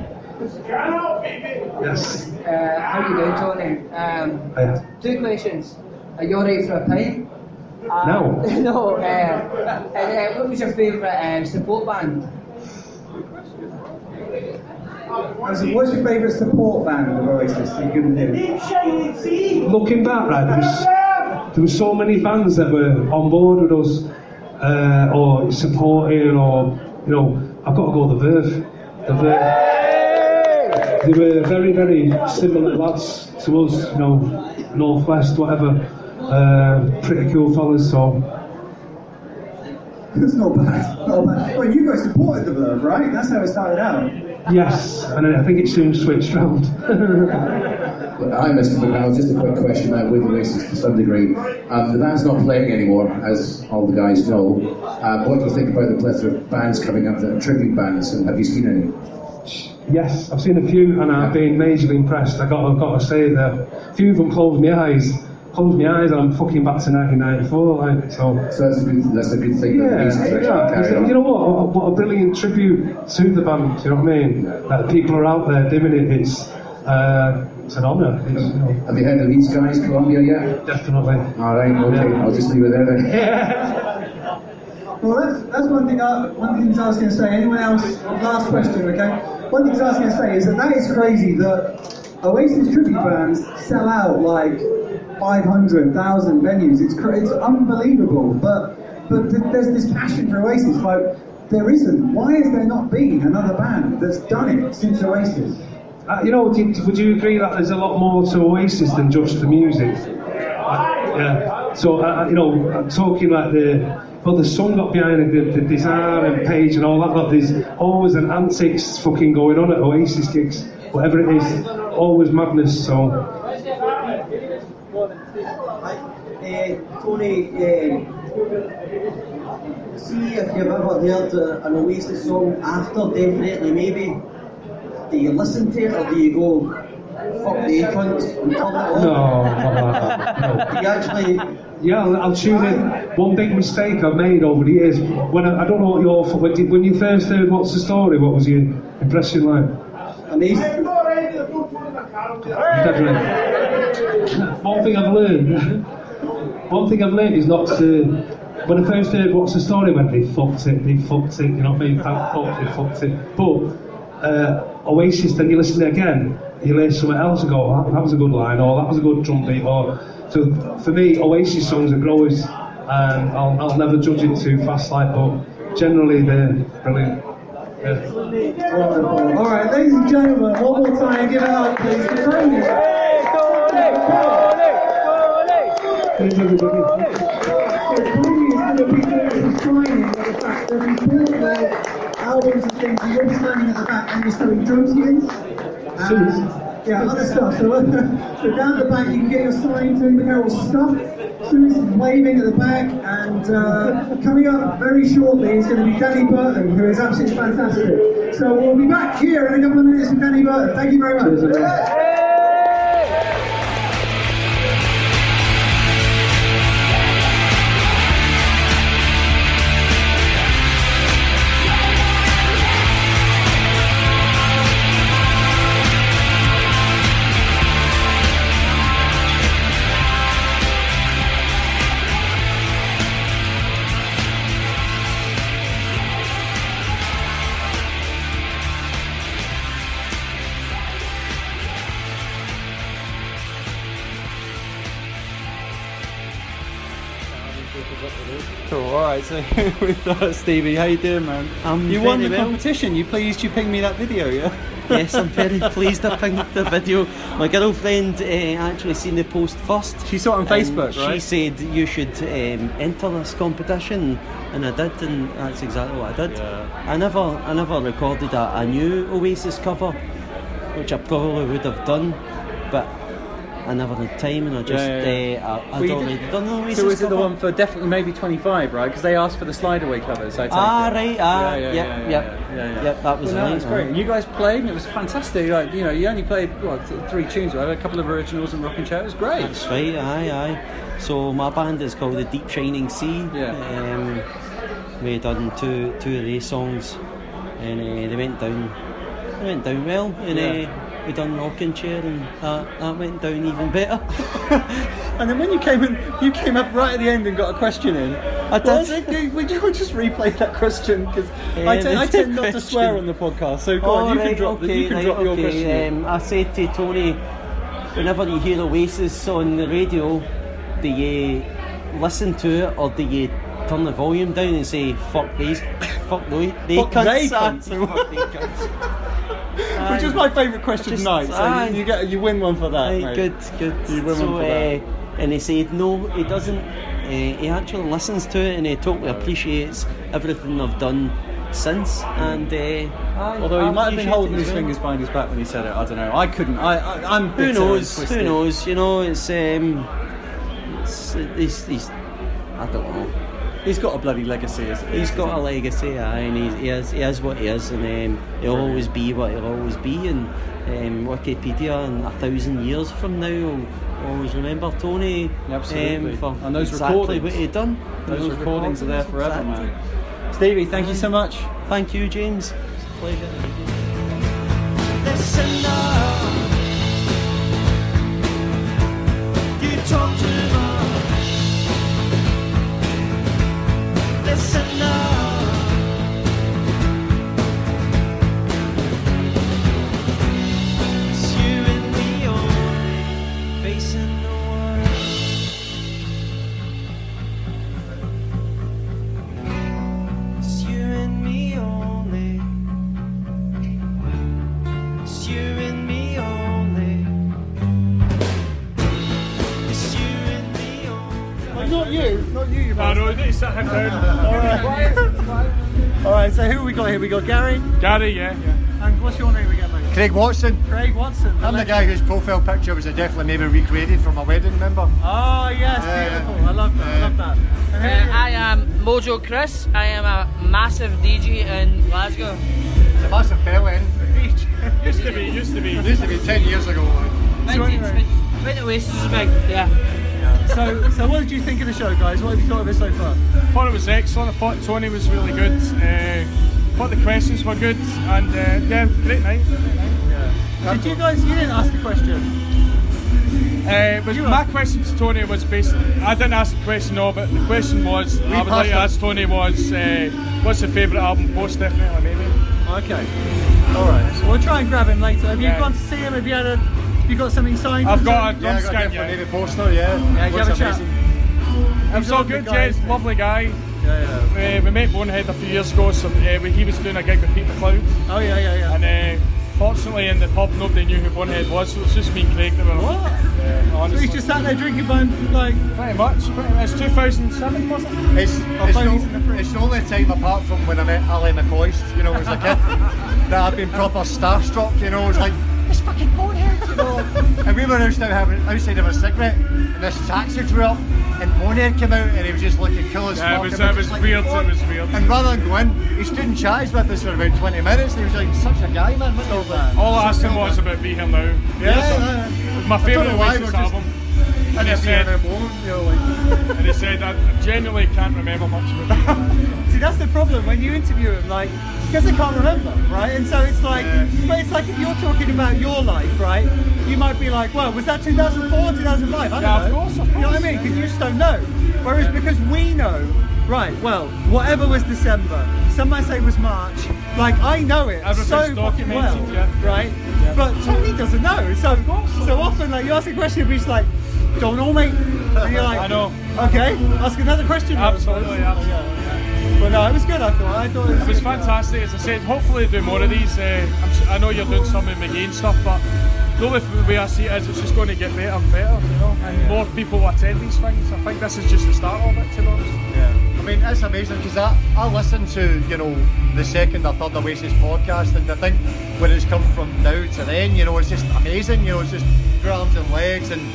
Yes. Uh, how you doing, Tony? Um, Yeah. Two questions. Are you alright for a pint? Uh, No. no. Uh, and uh, what was your favourite uh, support band? What's your favourite support band of Oasis that you couldn't do? Looking back, right, there was, there was so many bands that were on board with us, uh, or supporting, or, you know, I've got to go The Verve. The Verve. They were very, very similar lads to us, you know, Northwest, whatever. Uh, pretty cool fellas, so. That's not bad. Not bad. Well, you guys supported The Verve, right? That's how it started out. Yes, and I think it soon switched round. Hi, Mister McNally. Just a quick question now with Oasis to some degree. Um, the band's not playing anymore, as all the guys know. Um, what do you think about the plethora of bands coming up that are tribute bands, and have you seen any? Yes, I've seen a few, and I've been majorly impressed. I got, I've got to say that a few of them closed my eyes. Closed my eyes, and I'm fucking back to nineteen ninety-four, like, so. So that's a good, that's a good thing. Yeah, that yeah. You know what? What a brilliant tribute to the band. You know what I mean? That people are out there doing it. It's, uh, it's an honour. It's, you know. Have you heard of these guys, Columbia, yet? Definitely. All right, okay. Yeah. I'll just leave it there then. Yeah. Well, that's that's one thing. I, one thing I was going to say. Anyone else? Last question, okay? One thing I was going to say is that that is crazy that Oasis tribute bands sell out like five hundred thousand venues. It's cra- it's unbelievable. But but th- there's this passion for Oasis. Like there isn't. Why has there not been another band that's done it since Oasis? Uh, you know, would you, would you agree that there's a lot more to Oasis than just the music? Uh, yeah. So uh, you know, I'm talking like the. Well, the song got behind it, the, the design and page and all that, but there's always an antics fucking going on at Oasis gigs. Whatever it is, always madness, so. Uh, Tony, uh, see if you've ever heard uh, an Oasis song after Definitely Maybe. Do you listen to it or do you go, fuck the cunt and turn it off? No, no. Do you actually... Yeah, I'll, I'll tune in. One big mistake I've made over the years, when I, I don't know what your, when, did, when you first heard What's the Story, what was your impression like? Amazing. One thing I've learned, one thing I've learned is not to, when I first heard What's the Story, I went, they fucked it, they fucked it, you know what I mean, thank fuck, they fucked it. But, uh, Oasis, then you listen to it again, you hear something else and go, that, that was a good line, or that was a good drum beat, or, so for me, Oasis songs are growers, and I'll, I'll never judge it too fast, like, but generally they're brilliant. Wonderful. All right, ladies and gentlemen, one more time, give it up, please, for Tony. Thanks, everybody. So Tony is going to be doing some signing of the fact that he bought their albums and things. He's always standing at the back and he's selling drum skins. And, yeah, other stuff. So, uh, so down the back you can get your signed Tony McCarroll stuff. Sue's waving at the back, and uh, coming up very shortly is going to be Danny Burton, who is absolutely fantastic. So we'll be back here in a couple of minutes with Danny Burton. Thank you very much. Cool, alright, so with uh, Stevie, how you doing, man? I'm you won the very well. competition, you pleased you pinged me that video, yeah? Yes, I'm very pleased I pinged the video. My girlfriend uh, actually seen the post first. She saw it on Facebook, right? She said you should um, enter this competition, and I did, and that's exactly what I did. Yeah. I never, I never recorded a, a new Oasis cover, which I probably would have done, but I never had time, and I just Yeah, yeah, yeah. Uh, I, I'd Well, you already did- done the Oasis So was it cover. the one for definitely maybe twenty-five, right? Because they asked for the slide away covers, I take Ah, it. right, ah, yeah, yeah, yep, yeah, yeah, yep, yeah, yeah, yeah. yep, that was well, no, right, that's great. uh. And you guys played, and it was fantastic. Like, you know, you only played what, th- three tunes, right? A couple of originals and Rockin' Chair. It was great. That's right, aye, aye. So my band is called the Deep Shining Sea. Yeah. Um, we done two two of their songs, and uh, they went down. They went down well, and Yeah. uh, we done Rockin' Chair, and that, that went down even better. And then when you came in, you came up right at the end and got a question in. I did. Well, did- Would you just replay that question? Because I, Uh, tend- I the tend not to question. swear on the podcast. So go Oh, on, you right, can drop, the, okay, you can right, drop your okay. question. in. Um, I said to Tony, whenever you hear Oasis on the radio, do you listen to it or do you turn the volume down and say fuck these, fuck those, they Fuck they cunts, cunts. fuck they cunts. Which is my favourite question just- tonight. So aye. you, you get you win one for that. Aye, mate. good, good. You win so, one for that. uh, and he said no, he doesn't. Uh, he actually listens to it and he totally appreciates everything I've done since. And uh, Although he I might have been appreciate holding it his as well. fingers behind his back when he said it. I don't know. I couldn't. I, I I'm Who bitter and knows? twisted. Who knows? You know, it's um, it's, it's, it's I don't know. He's got a bloody legacy. Isn't he? He's got a legacy, aye, and he's, he is he is what he is, and um, he'll always be what he'll always be. And um, Wikipedia, in a thousand years from now, will always remember Tony. Absolutely. Um, for And those exactly recordings. what he'd done. Those, And recordings, are there forever, exactly. man. Stevie, thank you so much. Thank you, James. It's a pleasure. Listen up. You talk too much. Listen up. It's you and me only facing the world. It's you and me only. It's you and me only. It's you and me only. Well, not you, not you. You No, no, you need to sit him down. Alright. Alright, so who we got here? We got Gary. Gary, yeah, yeah. And what's your name again, mate? Craig Watson. Craig Watson. I'm the guy whose profile picture was definitely maybe recreated from a wedding, remember? Oh yes, Yeah. beautiful. I love that. I love that. And who are Uh, I am Mojo Chris. I am a massive D J in Glasgow. It's a massive bellend. Used to be, used to be. Used to be ten years ago. So anyway, When Oasis was big, yeah. so so what did you think of the show, guys? What have you thought of it so far? thought it was excellent. I thought Tony was really good. Uh, thought the questions were good, and uh, yeah, great night. Did you guys? You didn't ask a question. Uh, was my question to Tony was basically, I didn't ask the question, no, but the question was, I would like to ask Tony was, uh, what's your favourite album? Most definitely, maybe. Okay. All right. So we'll try and grab him later. Have you Yeah. gone to see him? Have you had a? Have you got something signed? I've from got a Tony? Yeah, I drum got scan, definitely yeah. the poster, yeah. Yeah, you have a Looks chat. amazing. It was all lovely good, guy, yeah, isn't he? lovely guy. Yeah, yeah. Uh, we met Bonehead a few years ago, so uh, we, he was doing a gig with Pete McLeod. Oh yeah, yeah, yeah. And uh, fortunately in the pub nobody knew who Bonehead was, so it was just me and Craig that were. What? Yeah, so honestly. he's just sat there drinking bun, like. Pretty much. Pretty much. It's two thousand seven, was it? It's, it's, no, it's the only time apart from when I met Ali McCoist, you know, as a kid, that I've been proper starstruck, you know, it's like, it's fucking Bonehead, you know. And we were outside having outside of a cigarette, and this taxi drew up, and Bonehead came out, and he was just looking cool as Yeah, fuck. it was, and we it were was just like, weird, "What?" it was weird. And rather than go in, he stood and chatted with us for about twenty minutes, and he was like, such a guy, man. So, like, All I asked so him cool, was man. about Be Here Now. Yeah, It's my I don't favourite know why, Oasis we're just- album. I And he never said, heard a moment, you know, like. and he said, I genuinely can't remember much of it. See, that's the problem when you interview him, like, because they can't remember, right? And so it's like, Yeah. but it's like if you're talking about your life, right? You might be like, well, was that two thousand four, two thousand five? I don't Yeah, of know. course, of You know what I course. mean? Because you just don't know. Whereas because we know, right? Well, whatever was December, some might say was March. Like I know it Everything's so fucking well, documented, yeah. right? But Tony doesn't know. So so often, like you ask a question, he's like, don't know, mate. And you're like, I know. Okay, ask another question. I suppose. Absolutely, absolutely. But no, it was good. I thought. I thought it was, It was fantastic, as I said. Hopefully, do more of these. Uh, I'm s- I know you're doing some in McGee and stuff, but the only way I see it is it's just going to get better and better, you know. And more people will attend these things. I think this is just the start of it, to be honest. Yeah. I mean, it's amazing because I, I listened to, you know, the second or third Oasis podcast, and I think when it's come from now to then, you know, it's just amazing, you know, it's just through arms and legs. And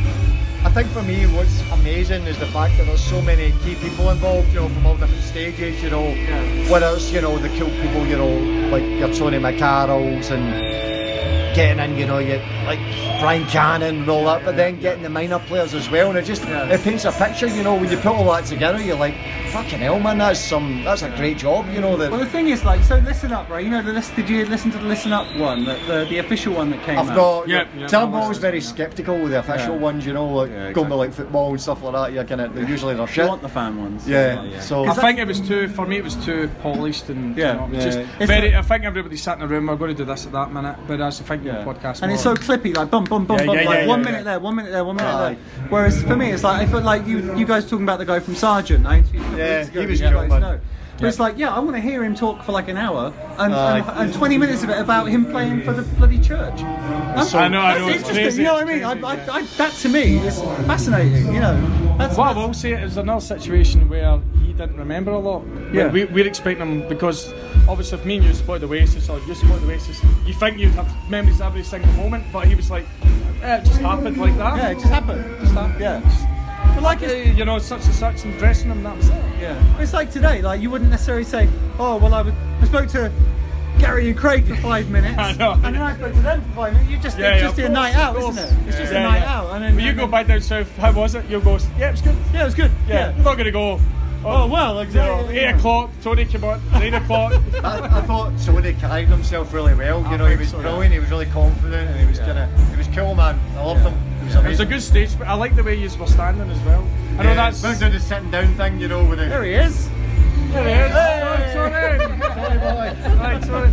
I think for me, what's amazing is the fact that there's so many key people involved, you know, from all different stages, you know, whether it's, you know, the cool people, you know, like your Tony McCarrolls and getting in, you know, you like Brian Cannon and all that, but then getting the minor players as well, and it just it paints a picture, you know, when you put all that together, you're like, fucking hell, man, that's some that's a great job, you know. That well, the thing is, like, so Listen Up, right? You know, the list. Did you listen to the Listen Up one, the the, the official one that came I've out? got, Yeah, yeah, yeah, so I'm I always very sceptical with the official Yeah. ones, you know, like Yeah, going to like football and stuff like that. You're kind of they're usually their shit. You want the fan ones? Yeah, so I think it was too, for me, it was too polished and Yeah. you know, Yeah. just It's very. like- I think everybody sat in a room. We're going to do this at that minute, but as I think the podcast, And more. it's so clippy, like bum bum bum Yeah, bum, yeah, like yeah, one yeah, minute yeah. there, one minute there, one minute Aye. there. Whereas for me, it's like I feel like you you guys talking about the guy from Sargent. I interviewed a couple Yeah, weeks ago, he was you cool, guys man. know. But it's like, yeah, I want to hear him talk for like an hour and, Aye. and, and twenty minutes of it about him playing for the bloody church. That's, I know, I that's know, it's interesting. crazy, You know what I it's mean? crazy, I, I, I, that to me is fascinating. You know, that's What I will say is another situation where he didn't remember a lot. Yeah. We, we're expecting him because obviously if me and you support the Oasis or you support the Oasis, you think you'd have memories every single moment, but he was like, eh, it just happened like that. Yeah, it just happened. Just happened. Yeah. But like Eh, you know, such and such and dressing him, that was it. Yeah. It's like today, like you wouldn't necessarily say, oh, well, I, would, I spoke to Gary and Craig for five minutes, I know. and then I spoke to them for five minutes. You just, Yeah, it's yeah, just of a night course, out, of course. isn't it? It's just Yeah, a night yeah. out. And then When you go back down south, how was it? You'll go, yeah, it was good. Yeah, it was good. Yeah, Yeah. I'm not going to go, Oh, well, you know, exactly. eight o'clock, Tony came on, nine o'clock. I, I thought Tony carried himself really well. You I know, he think was so, yeah. brilliant. He was really confident, and he was kind of he was cool, man. I loved him. He was It was amazing. a good stage, but I like the way you were standing as well. I know Yeah, that's. went down the sitting down thing, you know, with the. There he is. There he is. Hey. Sorry, sorry. Right, sorry.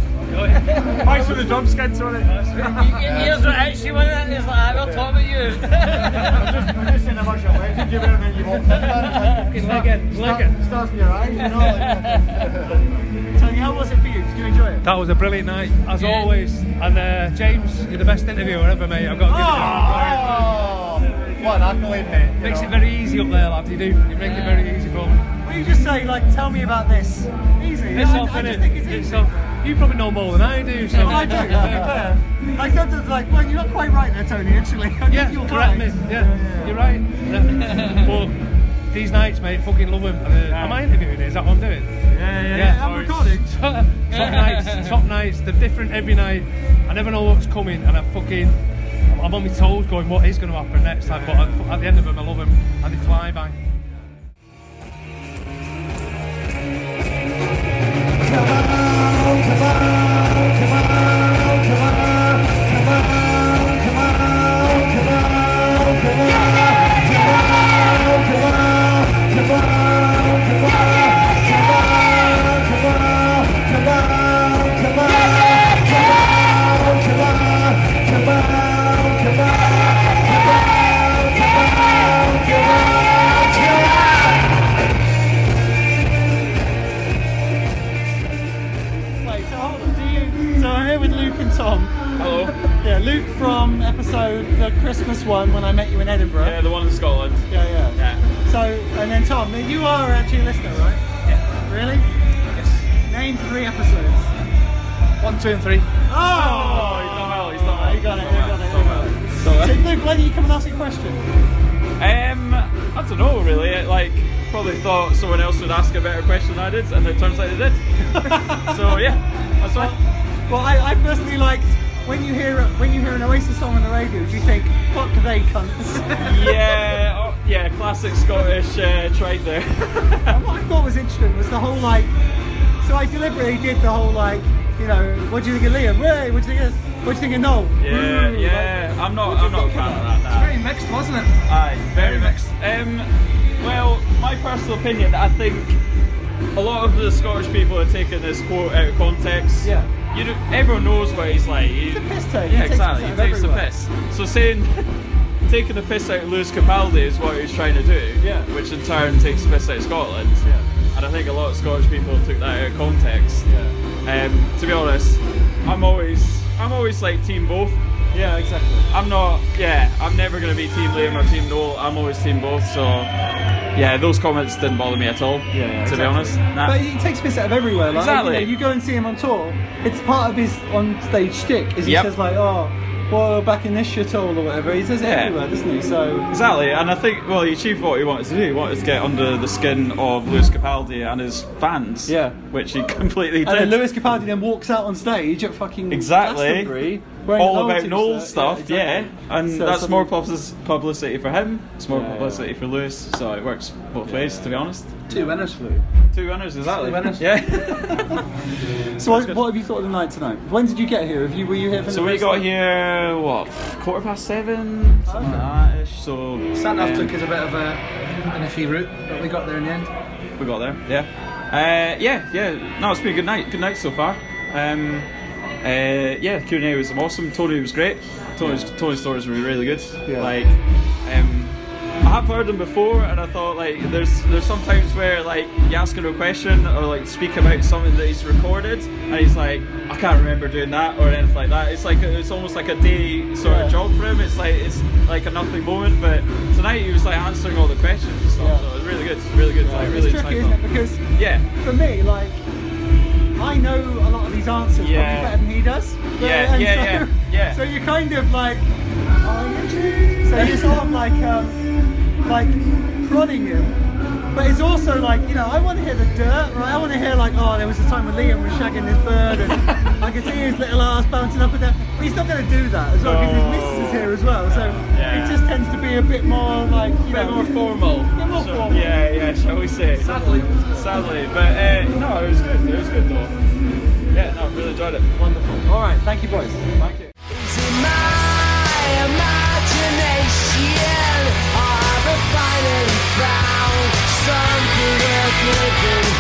Thanks for the drum skin, sorry. Here's what actually went in, he's like, I will talk about you. I'm just, I'm just saying a bunch of legends. You better than you walked in, man. Fucking leg it, leg it. Stars in your eyes, you know. Like, Tony, how was it for you? Did you enjoy it? That was a brilliant night, as always. And uh, James, you're the best interviewer ever, mate. I've got to give it oh, what an accolade, mate. Makes you it know. very easy up there, lads. You do. You make it very easy for me. Well, you just say, like, tell me about this. Easy. It's I, off, I innit? just think it's It's easy. off. You probably know more than I do. So. Well, I do, to be fair. Like, sometimes, like, well, you're not quite right there, Tony, actually. I think Yeah, you're correct right. me. Yeah, you're right. Yeah. But these nights, mate, fucking love them. And, uh, am I interviewing? Is that what I'm doing? Yeah, yeah, yeah. I'm recording. top nights, top nights. They're different every night. I never know what's coming, and I fucking, I'm, I'm on my toes, going, what is going to happen next time? But at, at the end of them, I love them, and they fly by. Come on, come on, come on. Christmas one when I met you in Edinburgh. Yeah, the one in Scotland. Yeah, yeah. Yeah. So, and then Tom, you are actually a listener, right? Yeah. Really? Yes. Name three episodes. One, two, and three. Oh! Oh, he's done well. He's done well. You got it. You got it. You got it. So, So, Luke, why don't you come and ask a question? Um, I don't know really. It, like, probably thought someone else would ask a better question than I did, and it turns out they did. So yeah, that's fine. Well, I, I personally liked when you hear when you hear an Oasis song on the radio. Do you think, "Fuck they cunts"? Yeah, oh, yeah, classic Scottish uh, trait there. And what I thought was interesting was the whole like. So I deliberately did the whole like, you know, what do you think of Liam? Ray, what do you think of? What do you think of Noel? Yeah, yeah. I'm not. I'm not a fan of that. It's that. very mixed, wasn't it? Aye, very mixed. Um, well, my personal opinion, I think a lot of the Scottish people are taking this quote out of context. Yeah. You know, everyone knows what he's like. He, He's a piss take. He Yeah, takes exactly. piss He out of takes the everywhere. piss. So saying taking the piss out of Lewis Capaldi is what he's trying to do. Yeah. Which in turn takes the piss out of Scotland. Yeah. And I think a lot of Scottish people took that out of context. Yeah. Um, to be honest, I'm always I'm always like team both. Yeah, exactly. I'm not, yeah, I'm never going to be Team Liam or Team Noel. I'm always Team both, so yeah, those comments didn't bother me at all, Yeah, yeah, to exactly. be honest. Nah. But he takes piss out of everywhere. Like, Exactly. You, know, you go and see him on tour. It's part of his on-stage shtick. Is he Yep. says like, "Oh, well, back in this shithole or whatever." He says it Yeah. everywhere, doesn't he? So Exactly, and I think, well, he achieved what he wanted to do. He wanted to get under the skin of Lewis Capaldi and his fans, Yeah. which he completely and did. then Lewis Capaldi then walks out on stage at fucking Exactly. Glastonbury wearing a All about loyalty Noel shirt. stuff, yeah, exactly. and So that's something- more publici- publicity for him, it's more Yeah, yeah. publicity for Lewis, so it works both ways, to be honest. Two winners. Two winners, exactly. Two winners. Yeah. So what, what have you thought of the night tonight? When did you get here? Have you were you here for the So we first got time? here, what, quarter past seven? Something like that ish. So Sat nav um, took us a bit of a, an iffy route, but we got there in the end. we got there, yeah. Uh, yeah, yeah. No, it's been a good night. Good night so far. Um, uh, yeah, Q and A was awesome. Tony was great. Tony's, Tony's stories were really good. Yeah. Like, um, I have heard them before, and I thought like there's there's some times where like you ask him a question or like speak about something that he's recorded, and he's like, I can't remember doing that or anything like that. It's like it's almost like a day sort Yeah. of job for him. It's like it's like a nothing moment. But tonight he was like answering all the questions and stuff. Yeah. So it was really good, really good. Like, really It's tricky, isn't insightful. it? Because Yeah. for me, like, I know a lot of these answers Yeah. probably better than he does. But- Yeah, and yeah, so, yeah, yeah. So you're kind of like, oh, you so you're sort of like, um, like prodding him. But it's also like, you know, I want to hear the dirt, right? I want to hear like, oh, there was a time when Liam was shagging this bird, and I could see his little ass bouncing up and down. But he's not going to do that as well because his missus is here as well. So Yeah. it just tends to be a bit more like, you A bit know, more formal. A bit more So- formal. Yeah, yeah, shall we say? Sadly. Sadly, but uh, no, it was good. It was good though. Yeah, no, really enjoyed it. Wonderful. All right, thank you, boys. Thank you. Is it my imagination, or have I finally found something worth living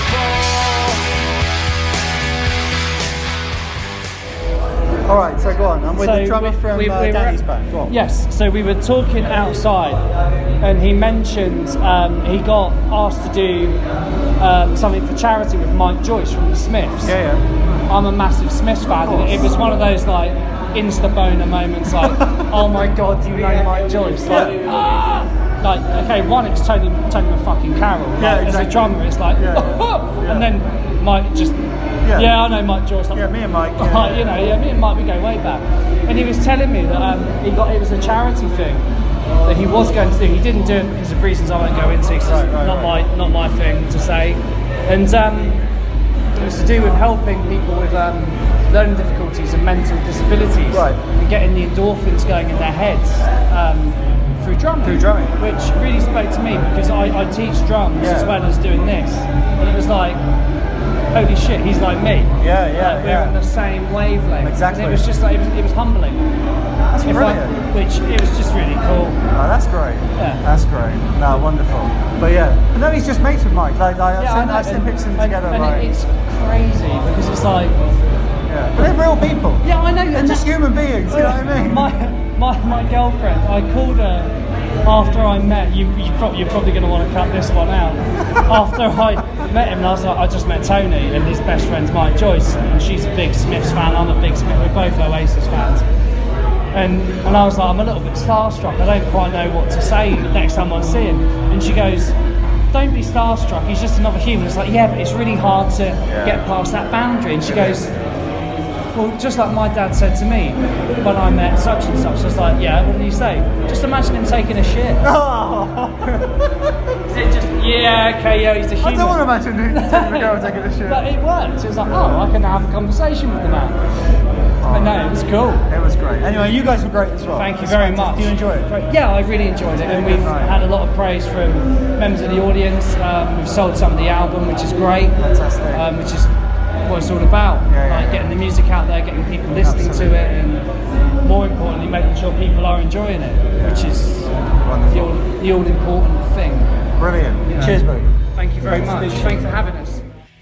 for? All right, so go on. I'm with So the drummer we- from we- uh, we were- Danny's band. Go on. Yes, so we were talking outside, and he mentioned um, he got asked to do um, something for charity with Mike Joyce from the Smiths. Yeah, yeah. I'm a massive Smiths fan, and it was one of those like insta boner moments, like, oh my god, you know Mike Joyce, like, Yeah. ah! Like, okay, one, it's Tony, Tony fucking Carroll. Like, Yeah, As exactly. a drummer, it's like, Yeah. and then Mike just, Yeah. yeah, I know Mike Joyce. Like, Yeah, me and Mike. Yeah. Like, you know, yeah, me and Mike, we go way back. And he was telling me that um, he got it was a charity thing that he was going to do. He didn't do it because of reasons I won't go into. 'Cause Right, it's right, not right. my not my thing to say. And um, it was to do with helping people with um, learning difficulties and mental disabilities, Right. and getting the endorphins going in their heads. Um, through drumming, Through drumming. which really spoke to me because I, I teach drums Yeah. as well as doing this, and it was like, holy shit, he's like me. Yeah, yeah, Like, we're yeah. on the same wavelength. Exactly. And it was just like it was, it was humbling. That's If I- brilliant. which it was just really cool. Oh, that's great. Yeah. That's great. No, wonderful. But yeah, but no, he's just mates with Mike. Like, like I've Yeah, I seen, know, I've seen and- pictures of them and- together. and like, it's crazy because it's like, yeah. But they're real people. yeah, I know. They're just human beings. You know what I mean? My my my girlfriend, I called her after I met you. You pro- you're probably going to want to cut this one out. After I met him, and I was like, I just met Tony, and his best friend's Mike Joyce, and she's a big Smiths fan. I'm a big Smith. We're both Oasis fans. And and I was like, I'm a little bit starstruck. I don't quite know what to say next time I see him. And she goes, don't be starstruck. He's just another human. It's like, yeah, but it's really hard to Yeah. get past that boundary. And she goes, well, just like my dad said to me when I met such and such. I was like, yeah, what did you say? Just imagine him taking a shit. Is it just, yeah, okay, yeah, he's a human. I don't want to imagine the girl taking a shit. But it worked. It was like, oh, I can have a conversation with the man. But no, it was cool. It was great. Anyway, you guys were great as well. Thank you It's very fantastic. much. Do you enjoy it? Yeah, I really enjoyed it, and we've had a lot of praise from members of the audience. Um, we've sold some of the album, which is great. Fantastic. Um, which is what it's all about. Yeah, yeah, like yeah. getting the music out there, getting people listening Absolutely. to it, and more importantly, making sure people are enjoying it, which is the all, the all important thing. Brilliant. You know. Cheers, buddy. Thank you very Great to much. meet you. Thanks for having us.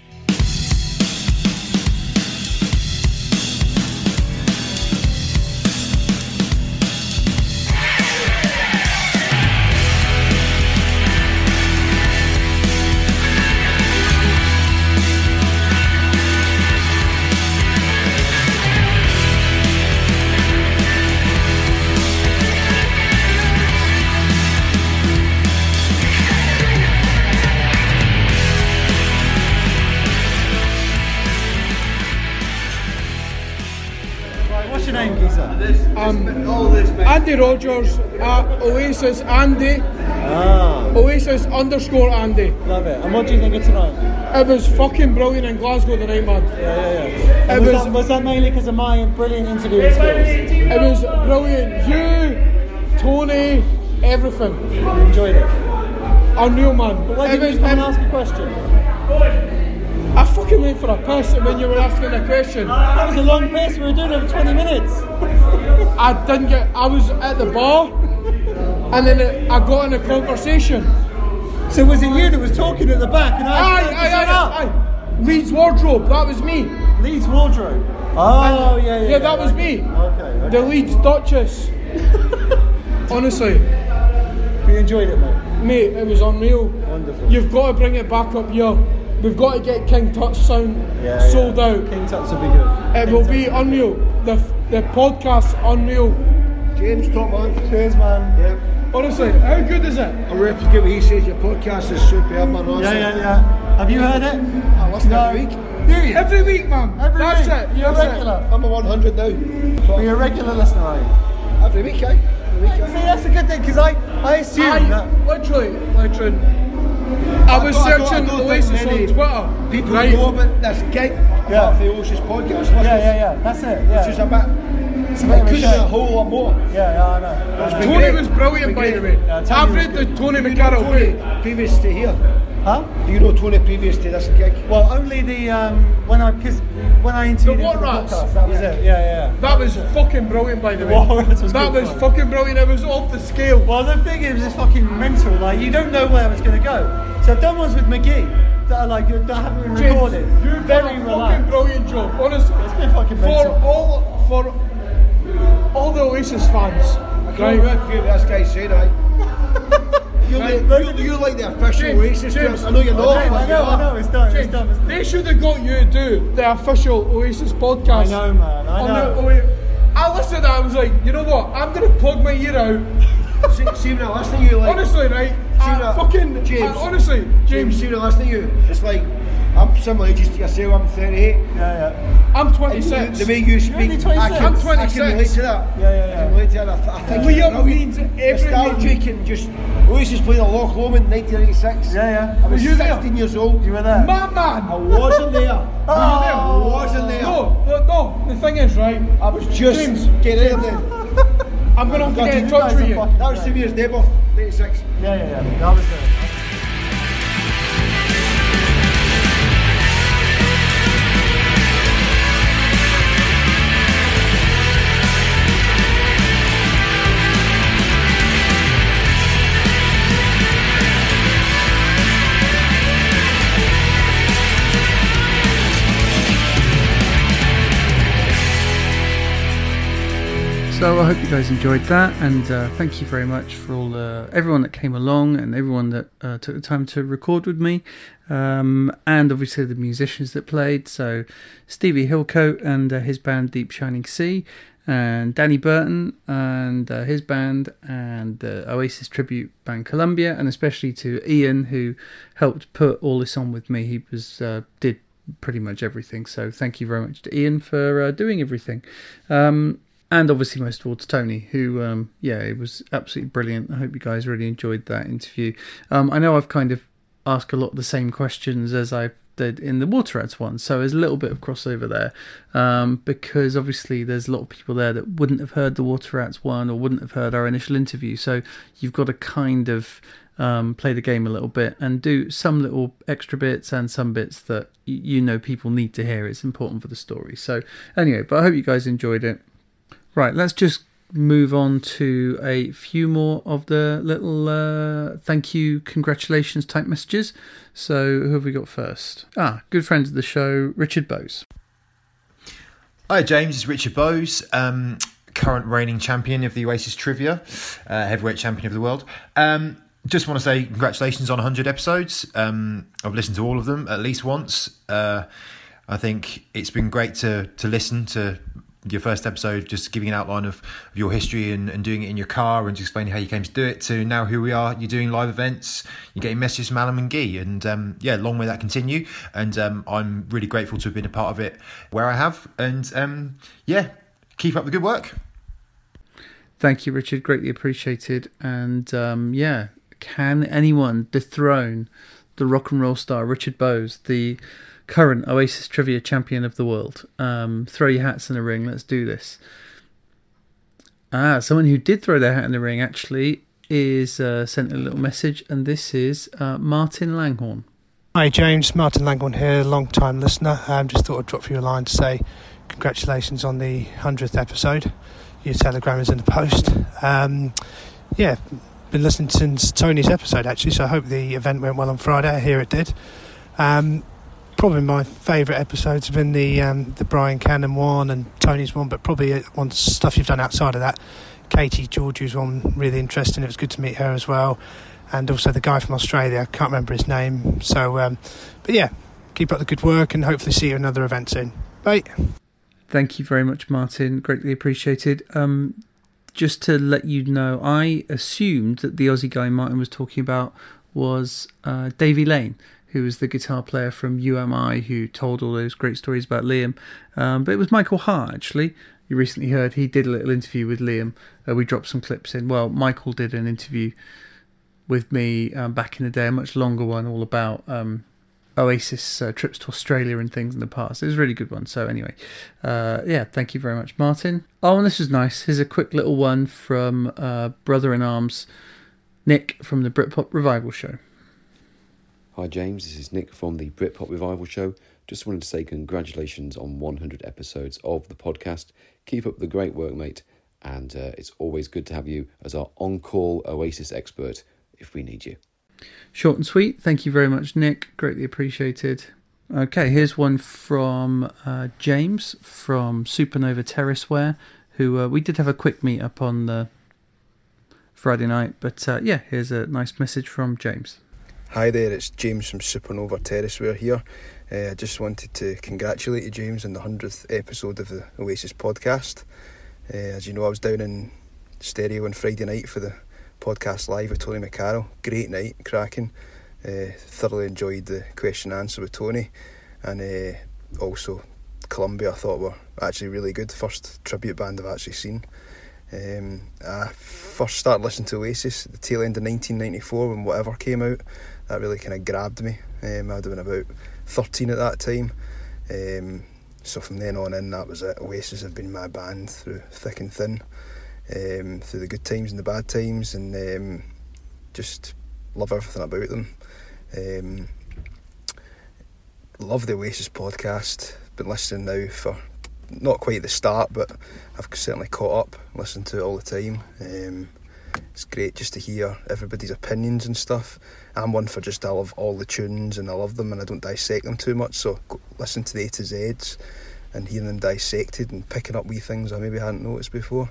What's your name, Geezer? Um, Andy Rogers at Oasis Andy. Ah. Oasis underscore Andy. Love it. And what do you think of tonight? It was fucking brilliant in Glasgow tonight, man. Yeah, yeah, yeah. It was, was, that, was that mainly because of my brilliant interviewing skills? it was brilliant. You, Tony, everything. You enjoyed it? Unreal, man. But why It didn't was- you come and it- ask a question? I fucking went for a piss when you were asking a question. That was a long piss. We were doing it for twenty minutes. I didn't get. I was at the bar, and then it, I got in a conversation. So was it you that was talking at the back? And I Aye, had to aye, shut aye, up? aye. Leeds Wardrobe. That was me. Leeds Wardrobe. Oh, And- yeah, yeah. Yeah, that was me. Okay, okay. The Leeds Duchess. Honestly, You enjoyed it, mate? mate, it was unreal. Wonderful. You've got to bring it back up here. We've got to get King Tut's sound Yeah, sold yeah. out. King Tut's will be good. It King will Tut's be unreal. The the podcast's unreal. James, top man. Cheers, man. Yeah. Honestly, how good is it? I replicate what he says. Your podcast is superb, man. Honestly. Yeah, yeah, yeah. Have you heard it? I listen No. every week. Do you? Every week, man. Every That's week? it. You're a That's it. regular. I'm a one hundred now. Are you a regular listener, are you? Every week, eh? Every week, See, eh? that's a good thing, because I, I assume I that... literally, literally. I was don't- don't- searching don't think Oasis on many Twitter. People right? know about this gig. Yeah. Apart from the Oasis podcast. Yeah, yeah, yeah. That's it. Yeah. Which is a bit. It's a bit It of a could be a shame. whole lot more. Yeah, yeah, I know. I know. Tony great. was brilliant, It's by been the way. Yeah, Tony I've was read the good. Tony Do you know McCarroll Tony book. previous to here? Huh? Do you know Tony previous to this gig? Well, only the, um, when I, because when I interviewed The him for the What Rats? podcast, that was it. Yeah, yeah, yeah. That was fucking brilliant, by the way. What Rats was that good was fun. fucking brilliant. It was off the scale. Well, the thing is, it's fucking mental. Like, you don't know where it's going to go. So I've done ones with McGee that are like, that haven't been James, recorded. you've Very done a relaxed. fucking brilliant job. Honestly, It's been fucking for mental. all for all the Oasis fans. I can't replicate what this guy said, eh? You're Right. like, you're, you're like the official James, Oasis. James. I know you're not. I know, but I know, you I are. know, it's done, it's James, done. It's done. they should have got you to do the official Oasis podcast. I know, man, I on know. the Oa- I listened to that. I was like, you know what? I'm gonna plug my ear out. See, see when I listen to you, like. Honestly, right? See I when I- fucking James. I, honestly, James, James. see when I listen to you, it's like. I'm similar ages to yourself, I'm thirty-eight. Yeah, yeah. I'm And twenty-six. The way you speak, only I twenty-six. can, I'm I can twenty-six. relate to that. Yeah, yeah, I yeah. can relate to that. I, th- I think We it's have brilliant. means every nostalgic and just. Oasis played at Loch Lomond in nineteen eighty-six. Yeah, yeah. I was Were you there? sixteen years old. You were there? My man. I wasn't there. Were you I there? wasn't there. No, no, no. The thing is, right? I was just James, getting in there. I'm gonna have to God, get in you touch guys with are you. fucking- That was two years' debut, eighty-six. Yeah, yeah, yeah. That was there. So Well, I hope you guys enjoyed that, and uh, thank you very much for all the everyone that came along and everyone that uh, took the time to record with me, um, and obviously the musicians that played. So Stevie Hillcoat and uh, his band Deep Shining Sea, and Danny Burton and uh, his band, and the Oasis tribute band Columbia, and especially to Ian, who helped put all this on with me. He was uh, did pretty much everything, so thank you very much to Ian for uh, doing everything. Um, And obviously most of all to Tony, who, um, yeah, it was absolutely brilliant. I hope you guys really enjoyed that interview. Um, I know I've kind of asked a lot of the same questions as I did in the Water Rats one, so there's a little bit of crossover there, um, because obviously there's a lot of people there that wouldn't have heard the Water Rats one or wouldn't have heard our initial interview, so you've got to kind of um, play the game a little bit and do some little extra bits and some bits that y- you know people need to hear. It's important for the story. So anyway, but I hope you guys enjoyed it. Right, let's just move on to a few more of the little uh, thank you, congratulations type messages. So who have we got first? Ah, good friend of the show, Richard Bowes. Hi James, it's Richard Bowes, um, current reigning champion of the Oasis Trivia, uh, heavyweight champion of the world. Um, just want to say congratulations on one hundred episodes. Um, I've listened to all of them at least once. Uh, I think it's been great to to listen to your first episode, just giving an outline of, of your history and, and doing it in your car and just explaining how you came to do it, to now here we are, you're doing live events, you're getting messages from Alan and Guy, and um, yeah, long may that continue, and um, I'm really grateful to have been a part of it where I have, and um, yeah, keep up the good work. Thank you, Richard, greatly appreciated. And um, yeah, can anyone dethrone the rock and roll star Richard Bowes, the current Oasis Trivia champion of the world? Um, throw your hats in the ring. Let's do this. Ah, someone who did throw their hat in the ring actually is uh, sent a little message, and this is uh, Martin Langhorn. Hi James, Martin Langhorn here, long time listener. Um, just thought I'd drop you a line to say congratulations on the hundredth episode. Your telegram is in the post. Um, yeah, been listening since Tony's episode actually, so I hope the event went well on Friday. I hear it did. Um, Probably my favourite episodes have been the um, the Brian Cannon one and Tony's one, but probably one stuff you've done outside of that. Katie Georgiou's one, really interesting. It was good to meet her as well, and also the guy from Australia. I can't remember his name. So, um, but yeah, keep up the good work, and hopefully see you at another event soon. Bye. Thank you very much, Martin. Greatly appreciated. Um, just to let you know, I assumed that the Aussie guy Martin was talking about was uh, Davey Lane, who was the guitar player from U M I, who told all those great stories about Liam. Um, but it was Michael Hart, actually. You recently heard he did a little interview with Liam. Uh, we dropped some clips in. Well, Michael did an interview with me um, back in the day, a much longer one, all about um, Oasis uh, trips to Australia and things in the past. It was a really good one. So anyway, uh, yeah, thank you very much, Martin. Oh, and this was nice. Here's a quick little one from uh, Brother-in-Arms, Nick from the Britpop Revival Show. Hi James, this is Nick from the Britpop Revival Show. Just wanted to say congratulations on one hundred episodes of the podcast. Keep up the great work, mate, and uh, it's always good to have you as our on-call Oasis expert if we need you. Short and sweet. Thank you very much, Nick. Greatly appreciated. Okay, here's one from uh, James from Supernova Terraceware, who uh, we did have a quick meet up on the Friday night, but uh, yeah, here's a nice message from James. Hi there, it's James from Supernova Terraceware here. Uh, I just wanted to congratulate you, James, on the hundredth episode of the Oasis podcast. Uh, as you know, I was down in Stereo on Friday night for the podcast live with Tony McCarroll. Great night, cracking. Uh, thoroughly enjoyed the question and answer with Tony. And uh, also Columbia I thought were actually really good. First tribute band I've actually seen. Um, I first started listening to Oasis at the tail end of nineteen ninety-four when Whatever came out. That really kind of grabbed me. Um, I'd have been about thirteen at that time. Um, so from then on in, that was it. Oasis have been my band through thick and thin, um, through the good times and the bad times, and um, just love everything about them. Um, love the Oasis podcast. Been listening now for not quite the start, but I've certainly caught up, listened to it all the time. Um, it's great just to hear everybody's opinions and stuff. I'm one for just, I love all the tunes and I love them and I don't dissect them too much, so listen to the A to Z's and hearing them dissected and picking up wee things I maybe hadn't noticed before.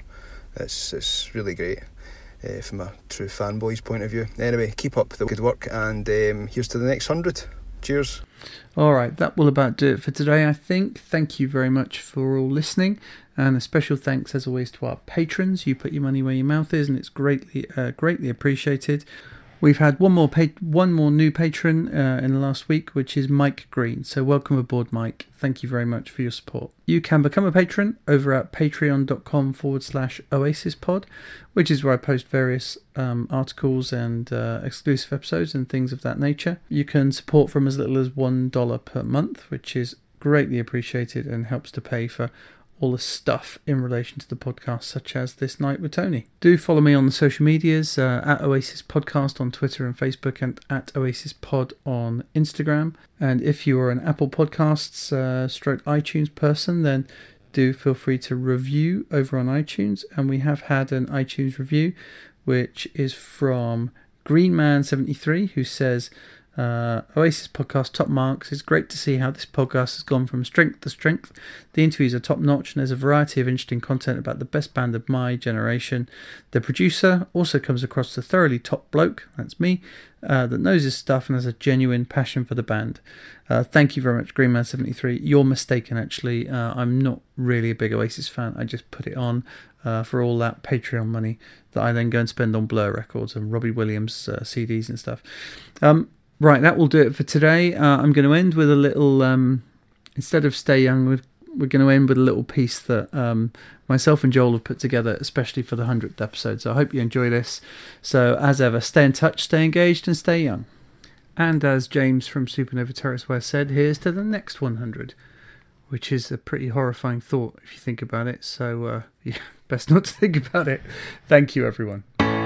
it's it's really great. Uh, from a true fanboy's point of view. Anyway, keep up the good work, and um, here's to the next hundred. Cheers. All right, that will about do it for today, I think. Thank you very much for all listening, and a special thanks, as always, to our patrons. You put your money where your mouth is, and it's greatly, uh, greatly appreciated. We've had one more pa- one more new patron uh, in the last week, which is Mike Green. So welcome aboard, Mike. Thank you very much for your support. You can become a patron over at patreon.com forward slash Oasis Pod, which is where I post various um, articles and uh, exclusive episodes and things of that nature. You can support from as little as one dollar per month, which is greatly appreciated and helps to pay for all the stuff in relation to the podcast, such as This Night with Tony. Do follow me on the social medias, uh, at Oasis Podcast on Twitter and Facebook, and at Oasis Pod on Instagram. And if you are an Apple Podcasts uh, stroke iTunes person, then do feel free to review over on iTunes. And we have had an iTunes review, which is from Greenman seventy-three, who says, Uh, Oasis podcast top marks. It's great to see how this podcast has gone from strength to strength. The interviews are top notch, and there's a variety of interesting content about the best band of my generation. The producer also comes across as a thoroughly top bloke, that's me, uh, that knows his stuff and has a genuine passion for the band. Uh, thank you very much, Greenman seventy-three. You're mistaken, actually. Uh, I'm not really a big Oasis fan. I just put it on uh, for all that Patreon money that I then go and spend on Blur records and Robbie Williams uh, C Ds and stuff. Um, Right, that will do it for today. Uh, I'm going to end with a little, um, instead of Stay Young, we're, we're going to end with a little piece that um, myself and Joel have put together, especially for the hundredth episode. So I hope you enjoy this. So as ever, stay in touch, stay engaged, and stay young. And as James from Supernova Terraceware said, here's to the next one hundred, which is a pretty horrifying thought if you think about it. So uh, yeah, best not to think about it. Thank you, everyone.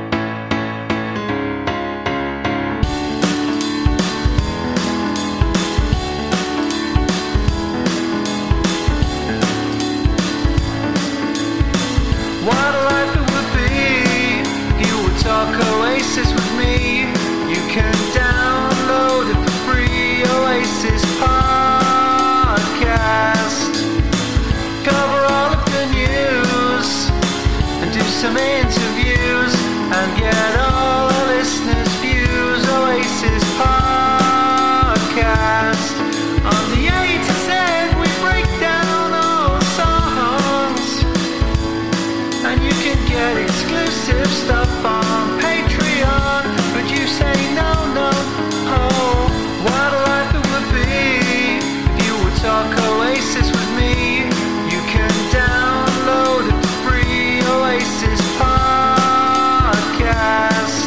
What a life it would be if you would talk Oasis with me. You can download it for free, Oasis Podcast. Cover all of the news and do some interviews and get all the listeners' views. Oasis Podcast. On the A to Z we break down all the songs, and you can get exclusive stuff on Patreon. But you say no, no, oh, what a life it would be if you would talk Oasis with me. You can download it for free, Oasis Podcast.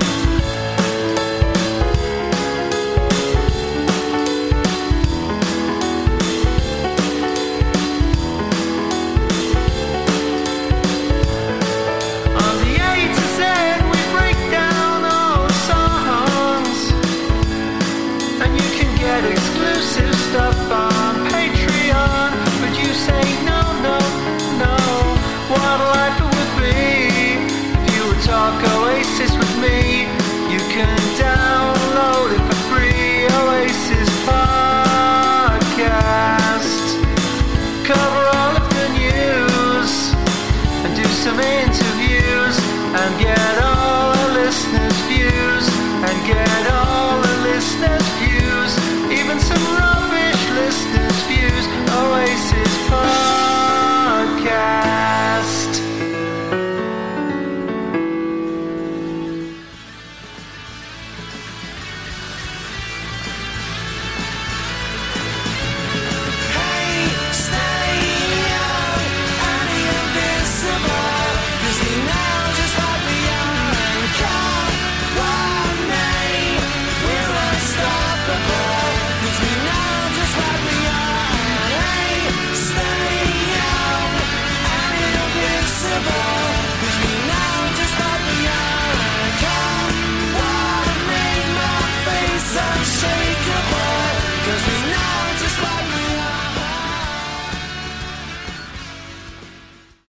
Exclusive stuff on Patreon, but you say no, no, no. What a life it would be if you would talk Oasis with me. You can download